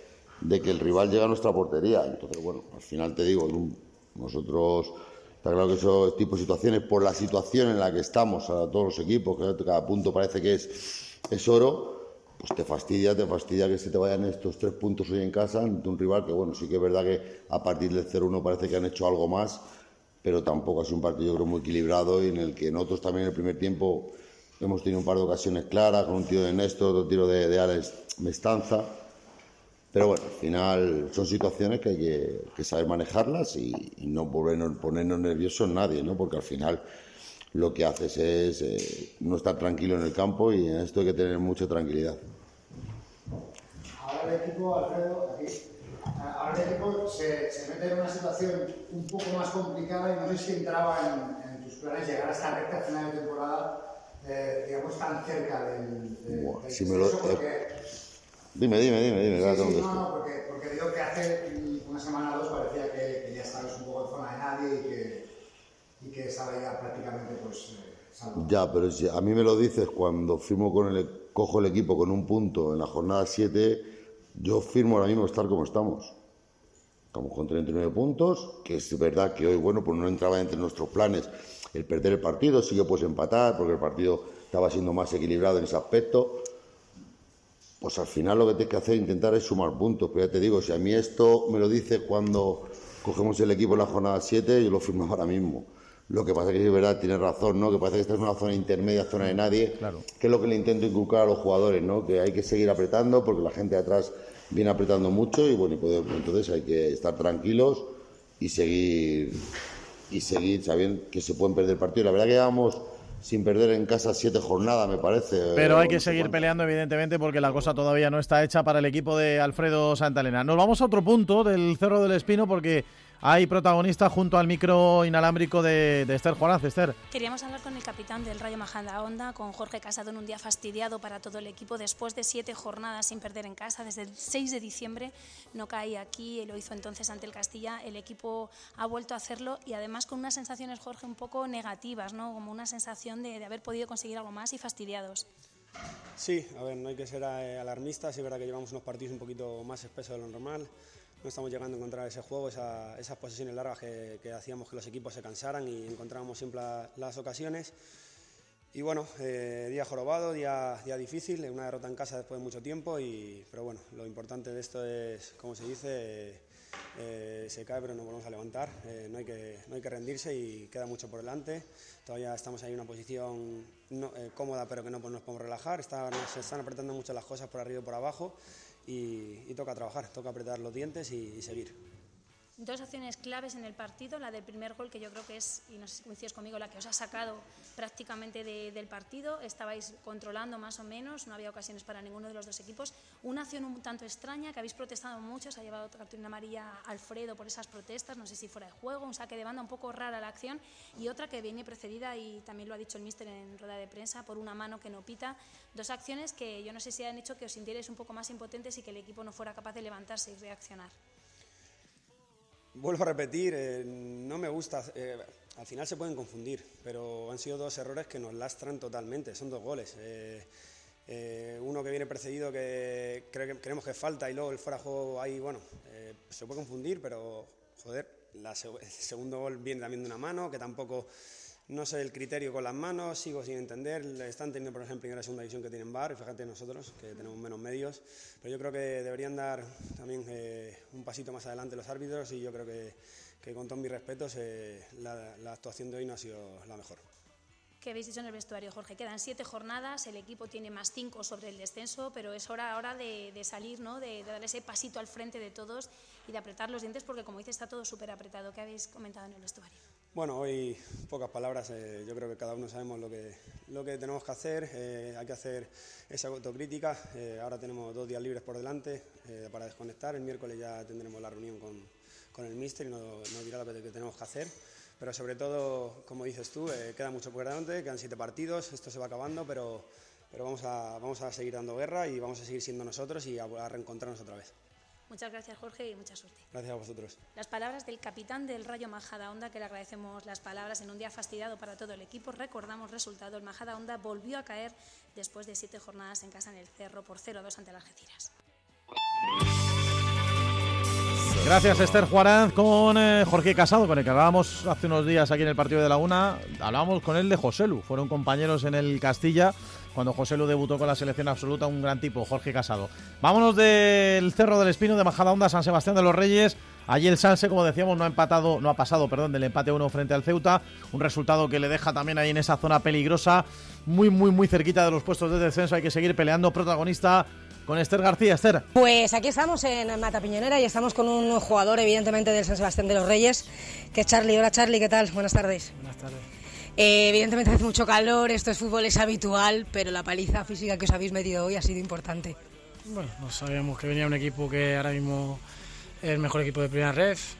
de que el rival llegue a nuestra portería. Entonces, bueno, al final te digo, nosotros, está claro que esos tipos de situaciones, por la situación en la que estamos, a todos los equipos, que cada punto parece que es oro, pues te fastidia que se te vayan estos 3 puntos hoy en casa ante un rival que, bueno, sí que es verdad que a partir del 0-1 parece que han hecho algo más, pero tampoco ha sido un partido, yo creo, muy equilibrado, y en el que nosotros también en el primer tiempo hemos tenido un par de ocasiones claras, con un tiro de Néstor, otro tiro de Alex Mestanza, pero bueno, al final son situaciones que hay que saber manejarlas y no ponernos nerviosos nadie, ¿no? Porque al final lo que haces es no estar tranquilo en el campo, y en esto hay que tener mucha tranquilidad. Ahora el equipo, Alfredo, aquí, ahora el equipo se mete en una situación un poco más complicada, y no sé si entraba en tus planes llegar a esta recta final de temporada, digamos, tan cerca del si me lo, Dime, claro, sí, no, porque digo que hace una semana o dos parecía que ya estabas un poco en zona de nadie y que estaba ya prácticamente salvo. Ya, pero si a mí me lo dices cuando firmo cojo el equipo con un punto en la jornada 7, yo firmo ahora mismo estar como estamos. Estamos con 39 puntos, que es verdad que hoy, bueno, pues no entraba entre nuestros planes el perder el partido, sí que puedes empatar, porque el partido estaba siendo más equilibrado en ese aspecto. Pues al final lo que tienes que hacer es intentar es sumar puntos, pero ya te digo, si a mí esto me lo dice cuando cogemos el equipo en la jornada 7, yo lo firmo ahora mismo. Lo que pasa es que es verdad, tienes razón, ¿no? Que parece que esta es una zona intermedia, zona de nadie, claro, que es lo que le intento inculcar a los jugadores, ¿no? Que hay que seguir apretando porque la gente de atrás viene apretando mucho, y bueno, entonces hay que estar tranquilos y seguir sabiendo que se pueden perder partidos. La verdad que llevamos sin perder en casa 7 jornadas, me parece. Pero hay que seguir peleando, evidentemente, porque la cosa todavía no está hecha para el equipo de Alfredo Santaelena. Nos vamos a otro punto del Cerro del Espino, porque hay protagonista junto al micro inalámbrico de Esther Juanaz. Esther. Queríamos hablar con el capitán del Rayo Majadahonda, con Jorge Casado, en un día fastidiado para todo el equipo, después de 7 jornadas sin perder en casa. Desde el 6 de diciembre no caía aquí, lo hizo entonces ante el Castilla. El equipo ha vuelto a hacerlo, y además con unas sensaciones, Jorge, un poco negativas, ¿no? Como una sensación de haber podido conseguir algo más y fastidiados. Sí, a ver, no hay que ser alarmistas. Es verdad que llevamos unos partidos un poquito más espesos de lo normal. no estamos llegando a encontrar ese juego, esas posesiones largas que hacíamos que los equipos se cansaran y encontrábamos siempre las ocasiones. Y bueno, día jorobado, día difícil, una derrota en casa después de mucho tiempo, pero bueno, lo importante de esto es, como se dice, se cae pero nos volvemos a levantar, no hay que rendirse y queda mucho por delante. Todavía estamos ahí en una posición cómoda, pero que no nos podemos relajar, se están apretando mucho las cosas por arriba y por abajo y toca trabajar, toca apretar los dientes y seguir. Dos acciones claves en el partido, la del primer gol, que yo creo que es, y no sé si coincides conmigo, la que os ha sacado prácticamente del partido. Estabais controlando más o menos, no había ocasiones para ninguno de los dos equipos. Una acción un tanto extraña, que habéis protestado mucho, se ha llevado cartulina amarilla Alfredo por esas protestas, no sé si fuera de juego, un saque de banda un poco rara la acción, y otra que viene precedida, y también lo ha dicho el míster en rueda de prensa, por una mano que no pita. Dos acciones que yo no sé si han hecho que os sintierais un poco más impotentes y que el equipo no fuera capaz de levantarse y reaccionar. Vuelvo a repetir, no me gusta, al final se pueden confundir, pero han sido dos errores que nos lastran totalmente, son dos goles. Uno que viene precedido que creemos que falta y luego el fuera de juego ahí, bueno, se puede confundir, pero joder, el segundo gol viene también de una mano, que tampoco, no sé el criterio con las manos, sigo sin entender. Están teniendo, por ejemplo, en primera y segunda división que tienen VAR, y fíjate nosotros, que tenemos menos medios, pero yo creo que deberían dar también un pasito más adelante los árbitros, y yo creo que con todos mis respetos, la actuación de hoy no ha sido la mejor. ¿Qué habéis dicho en el vestuario, Jorge? Quedan 7 jornadas, el equipo tiene más 5 sobre el descenso, pero es hora ahora de salir, ¿no? De dar ese pasito al frente de todos y de apretar los dientes, porque como dices está todo súper apretado. ¿Qué habéis comentado en el vestuario? Bueno, hoy pocas palabras, yo creo que cada uno sabemos lo que tenemos que hacer, hay que hacer esa autocrítica. Ahora tenemos 2 días libres por delante para desconectar, el miércoles ya tendremos la reunión con el míster y nos dirá lo que tenemos que hacer. Pero sobre todo, como dices tú, queda mucho por delante, quedan 7 partidos, esto se va acabando, pero vamos a seguir dando guerra y vamos a seguir siendo nosotros y a reencontrarnos otra vez. Muchas gracias, Jorge, y mucha suerte. Gracias a vosotros. Las palabras del capitán del Rayo Majadahonda, que le agradecemos las palabras en un día fastidiado para todo el equipo. Recordamos resultado, el Majadahonda volvió a caer después de 7 jornadas en casa en el Cerro por 0-2 ante el Algeciras. Gracias, Esther Juarán, con Jorge Casado, con el que hablábamos hace unos días aquí en el partido de la Una. Hablábamos con él de Joselu, fueron compañeros en el Castilla cuando Joselu debutó con la selección absoluta, un gran tipo, Jorge Casado. Vámonos del Cerro del Espino de Majadahonda, San Sebastián de los Reyes. Allí el Sanse, como decíamos, no ha pasado del empate 1 frente al Ceuta, un resultado que le deja también ahí en esa zona peligrosa, muy cerquita de los puestos de descenso. Hay que seguir peleando. Protagonista con Esther García. Esther. Pues aquí estamos en Matapiñonera y estamos con un jugador evidentemente del San Sebastián de los Reyes, que es Charly. Hola Charly, ¿qué tal? Buenas tardes. Buenas tardes. Evidentemente hace mucho calor, esto es fútbol, es habitual, pero la paliza física que os habéis metido hoy ha sido importante. Bueno, no sabíamos que venía un equipo que ahora mismo es el mejor equipo de primera ref,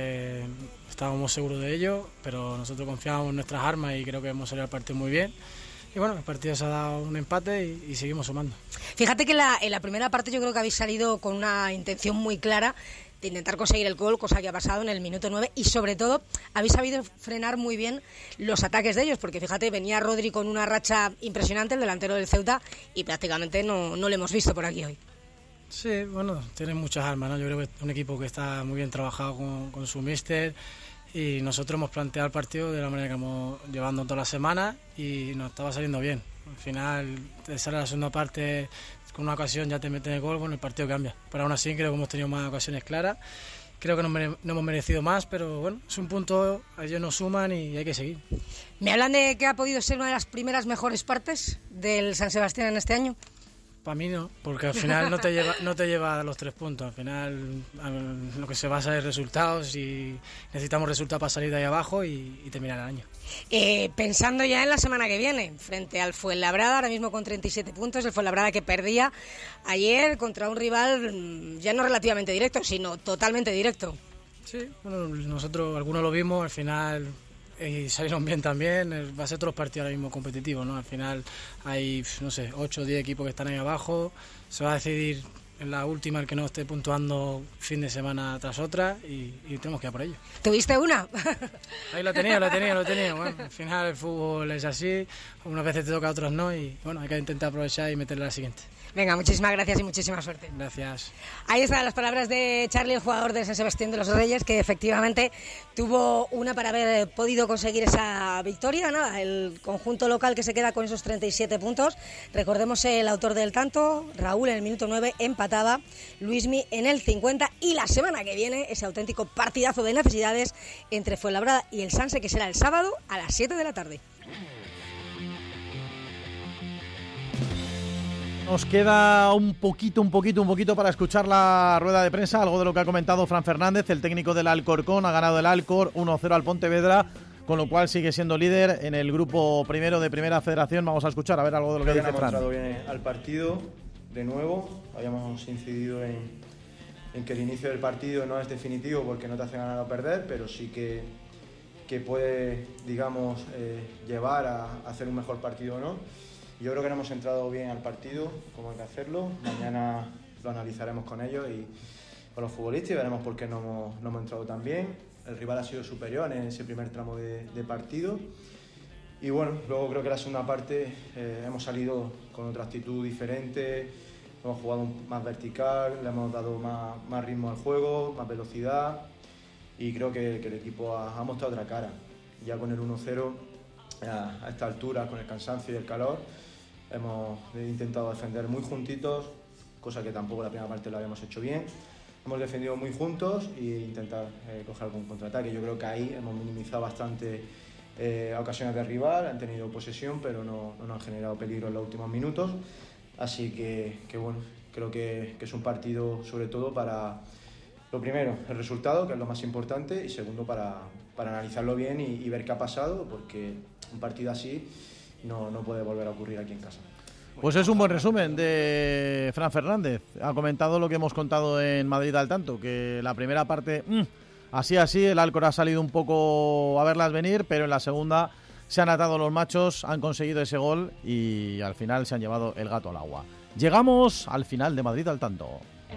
estábamos seguros de ello, pero nosotros confiábamos en nuestras armas y creo que hemos salido al partido muy bien. Y bueno, el partido se ha dado un empate y seguimos sumando. Fíjate que en la primera parte yo creo que habéis salido con una intención muy clara de intentar conseguir el gol, cosa que ha pasado en el minuto 9, y sobre todo habéis sabido frenar muy bien los ataques de ellos, porque fíjate, venía Rodri con una racha impresionante, el delantero del Ceuta, y prácticamente no lo hemos visto por aquí hoy. Sí, bueno, tienen muchas armas, ¿no? Yo creo que es un equipo que está muy bien trabajado con su míster, y nosotros hemos planteado el partido de la manera que hemos llevando toda la semana y nos estaba saliendo bien. Al final te sale la segunda parte con una ocasión, ya te meten el gol, bueno, el partido cambia. Pero aún así creo que hemos tenido más ocasiones claras. Creo que no hemos merecido más, pero bueno, es un punto, ellos nos suman y hay que seguir. ¿Me hablan de que ha podido ser una de las primeras mejores partes del San Sebastián en este año? Para mí no, porque al final no te lleva a los 3 puntos. Al final lo que se basa es resultados y necesitamos resultados para salir de ahí abajo y terminar el año. Pensando ya en la semana que viene, frente al Fuenlabrada, ahora mismo con 37 puntos, el Fuenlabrada que perdía ayer contra un rival ya no relativamente directo, sino totalmente directo. Sí, bueno, nosotros algunos lo vimos, al final... y salieron bien también, va a ser todos los partidos ahora mismo competitivos, ¿no? Al final hay, no sé, 8 o 10 equipos que están ahí abajo, se va a decidir en la última el que no esté puntuando fin de semana tras otra y tenemos que ir a por ello. ¿Tuviste una? Ahí lo tenía. Bueno, al final el fútbol es así, unas veces te toca, otras no, y bueno, hay que intentar aprovechar y meterle a la siguiente. Venga, muchísimas gracias y muchísima suerte. Gracias. Ahí están las palabras de Charlie, el jugador de San Sebastián de los Reyes, que efectivamente tuvo una para haber podido conseguir esa victoria. Nada, el conjunto local que se queda con esos 37 puntos. Recordemos el autor del tanto, Raúl en el minuto 9, empataba, Luismi en el 50, y la semana que viene ese auténtico partidazo de necesidades entre Fuenlabrada y el Sanse, que será el sábado a las 7 de la tarde. Nos queda un poquito para escuchar la rueda de prensa, algo de lo que ha comentado Fran Fernández, el técnico del Alcorcón. Ha ganado el Alcor 1-0 al Pontevedra, con lo cual sigue siendo líder en el grupo primero de Primera Federación. Vamos a escuchar a ver algo de lo que dice Fran. Hemos entrado bien al partido, de nuevo. Habíamos incidido en que el inicio del partido no es definitivo porque no te hace ganar o perder, pero sí que puede, digamos, llevar a hacer un mejor partido o no. Yo creo que no hemos entrado bien al partido, como hay que hacerlo. Mañana lo analizaremos con ellos y con los futbolistas y veremos por qué no hemos entrado tan bien. El rival ha sido superior en ese primer tramo de partido. Y bueno, luego creo que la segunda parte hemos salido con otra actitud diferente, hemos jugado más vertical, le hemos dado más ritmo al juego, más velocidad, y creo que el equipo ha mostrado otra cara. Ya con el 1-0, a esta altura, con el cansancio y el calor, hemos intentado defender muy juntitos, cosa que tampoco la primera parte lo habíamos hecho bien. Hemos defendido muy juntos e intentar coger algún contraataque. Yo creo que ahí hemos minimizado bastante ocasiones de rival, han tenido posesión, pero no nos han generado peligro en los últimos minutos. Así que bueno, creo que es un partido sobre todo para, lo primero, el resultado, que es lo más importante, y segundo, para analizarlo bien y ver qué ha pasado, porque un partido así no puede volver a ocurrir aquí en casa. Pues es un buen resumen de Fran Fernández. Ha comentado lo que hemos contado en Madrid al tanto, que la primera parte, así, el Alcor ha salido un poco a verlas venir, pero en la segunda se han atado los machos, han conseguido ese gol y al final se han llevado el gato al agua. Llegamos al final de Madrid al tanto.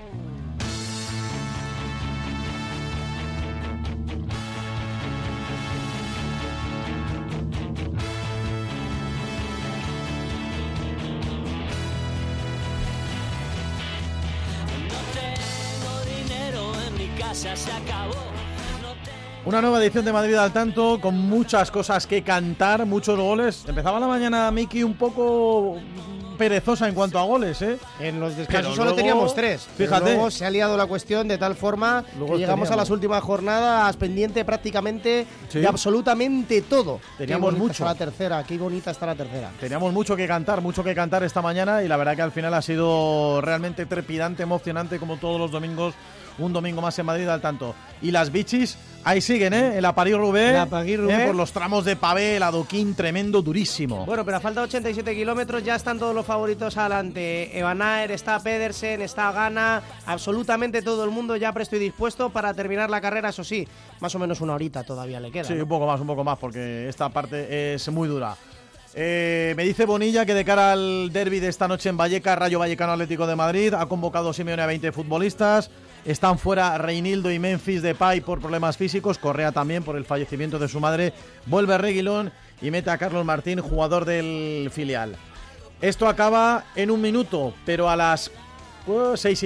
Se acabó. Una nueva edición de Madrid al tanto, con muchas cosas que cantar, muchos goles. Empezaba la mañana, Miki, un poco perezosa en cuanto a goles, ¿eh? En los descansos Pero solo luego, teníamos 3. Fíjate. Luego se ha liado la cuestión de tal forma que llegamos a las últimas jornadas pendiente prácticamente de absolutamente todo. Teníamos mucho. Está la tercera, qué bonita está la tercera. Teníamos mucho que cantar esta mañana, y la verdad que al final ha sido realmente trepidante, emocionante, como todos los domingos. Un domingo más en Madrid al tanto. Y las bichis ahí siguen, ¿eh? El París-Roubaix, por los tramos de pavé, el adoquín tremendo, durísimo. Bueno, pero a falta de 87 kilómetros ya están todos los favoritos adelante. Van Aert, está Pedersen, está Ghana, absolutamente todo el mundo ya presto y dispuesto para terminar la carrera. Eso sí, más o menos una horita todavía le queda. Sí, ¿no? un poco más, porque esta parte es muy dura. Me dice Bonilla que de cara al derbi de esta noche en Vallecas, Rayo Vallecano Atlético de Madrid, ha convocado Simeone a 20 futbolistas. Están fuera Reinildo y Memphis Depay por problemas físicos, Correa también por el fallecimiento de su madre, vuelve Reguilón y mete a Carlos Martín, jugador del filial. Esto acaba en un minuto, pero a las 6 y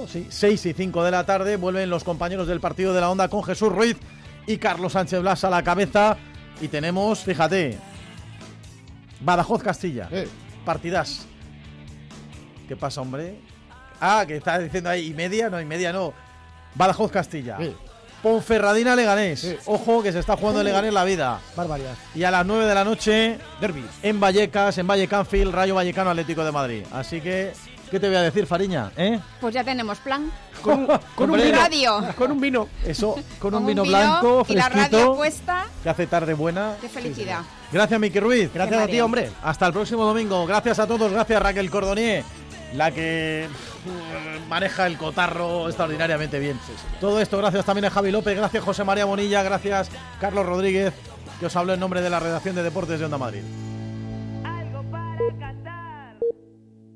5 de la tarde vuelven los compañeros del partido de la Onda con Jesús Ruiz y Carlos Sánchez Blas a la cabeza, y tenemos, fíjate, Badajoz-Castilla, partidas. ¿Qué pasa, hombre? Que está diciendo ahí, y media no. Badajoz-Castilla. Ponferradina-Leganés. Ojo, que se está jugando el Leganés la vida. Barbaridad. Y a las 9 de la noche, derbi en Vallecas, en Vallecánfil, Rayo Vallecano Atlético de Madrid. Así que, ¿qué te voy a decir, Fariña? Pues ya tenemos plan. Con un radio. Con un vino. Eso, con un vino blanco, fresquito. Y la radio puesta. Que hace tarde buena. Qué felicidad. Gracias, Miki Ruiz. Gracias a ti, hombre. Hasta el próximo domingo. Gracias a todos. Gracias, Raquel Cordonier, la que maneja el cotarro extraordinariamente bien. Todo esto gracias también a Javi López, gracias José María Bonilla, gracias Carlos Rodríguez, que os hablo en nombre de la redacción de Deportes de Onda Madrid.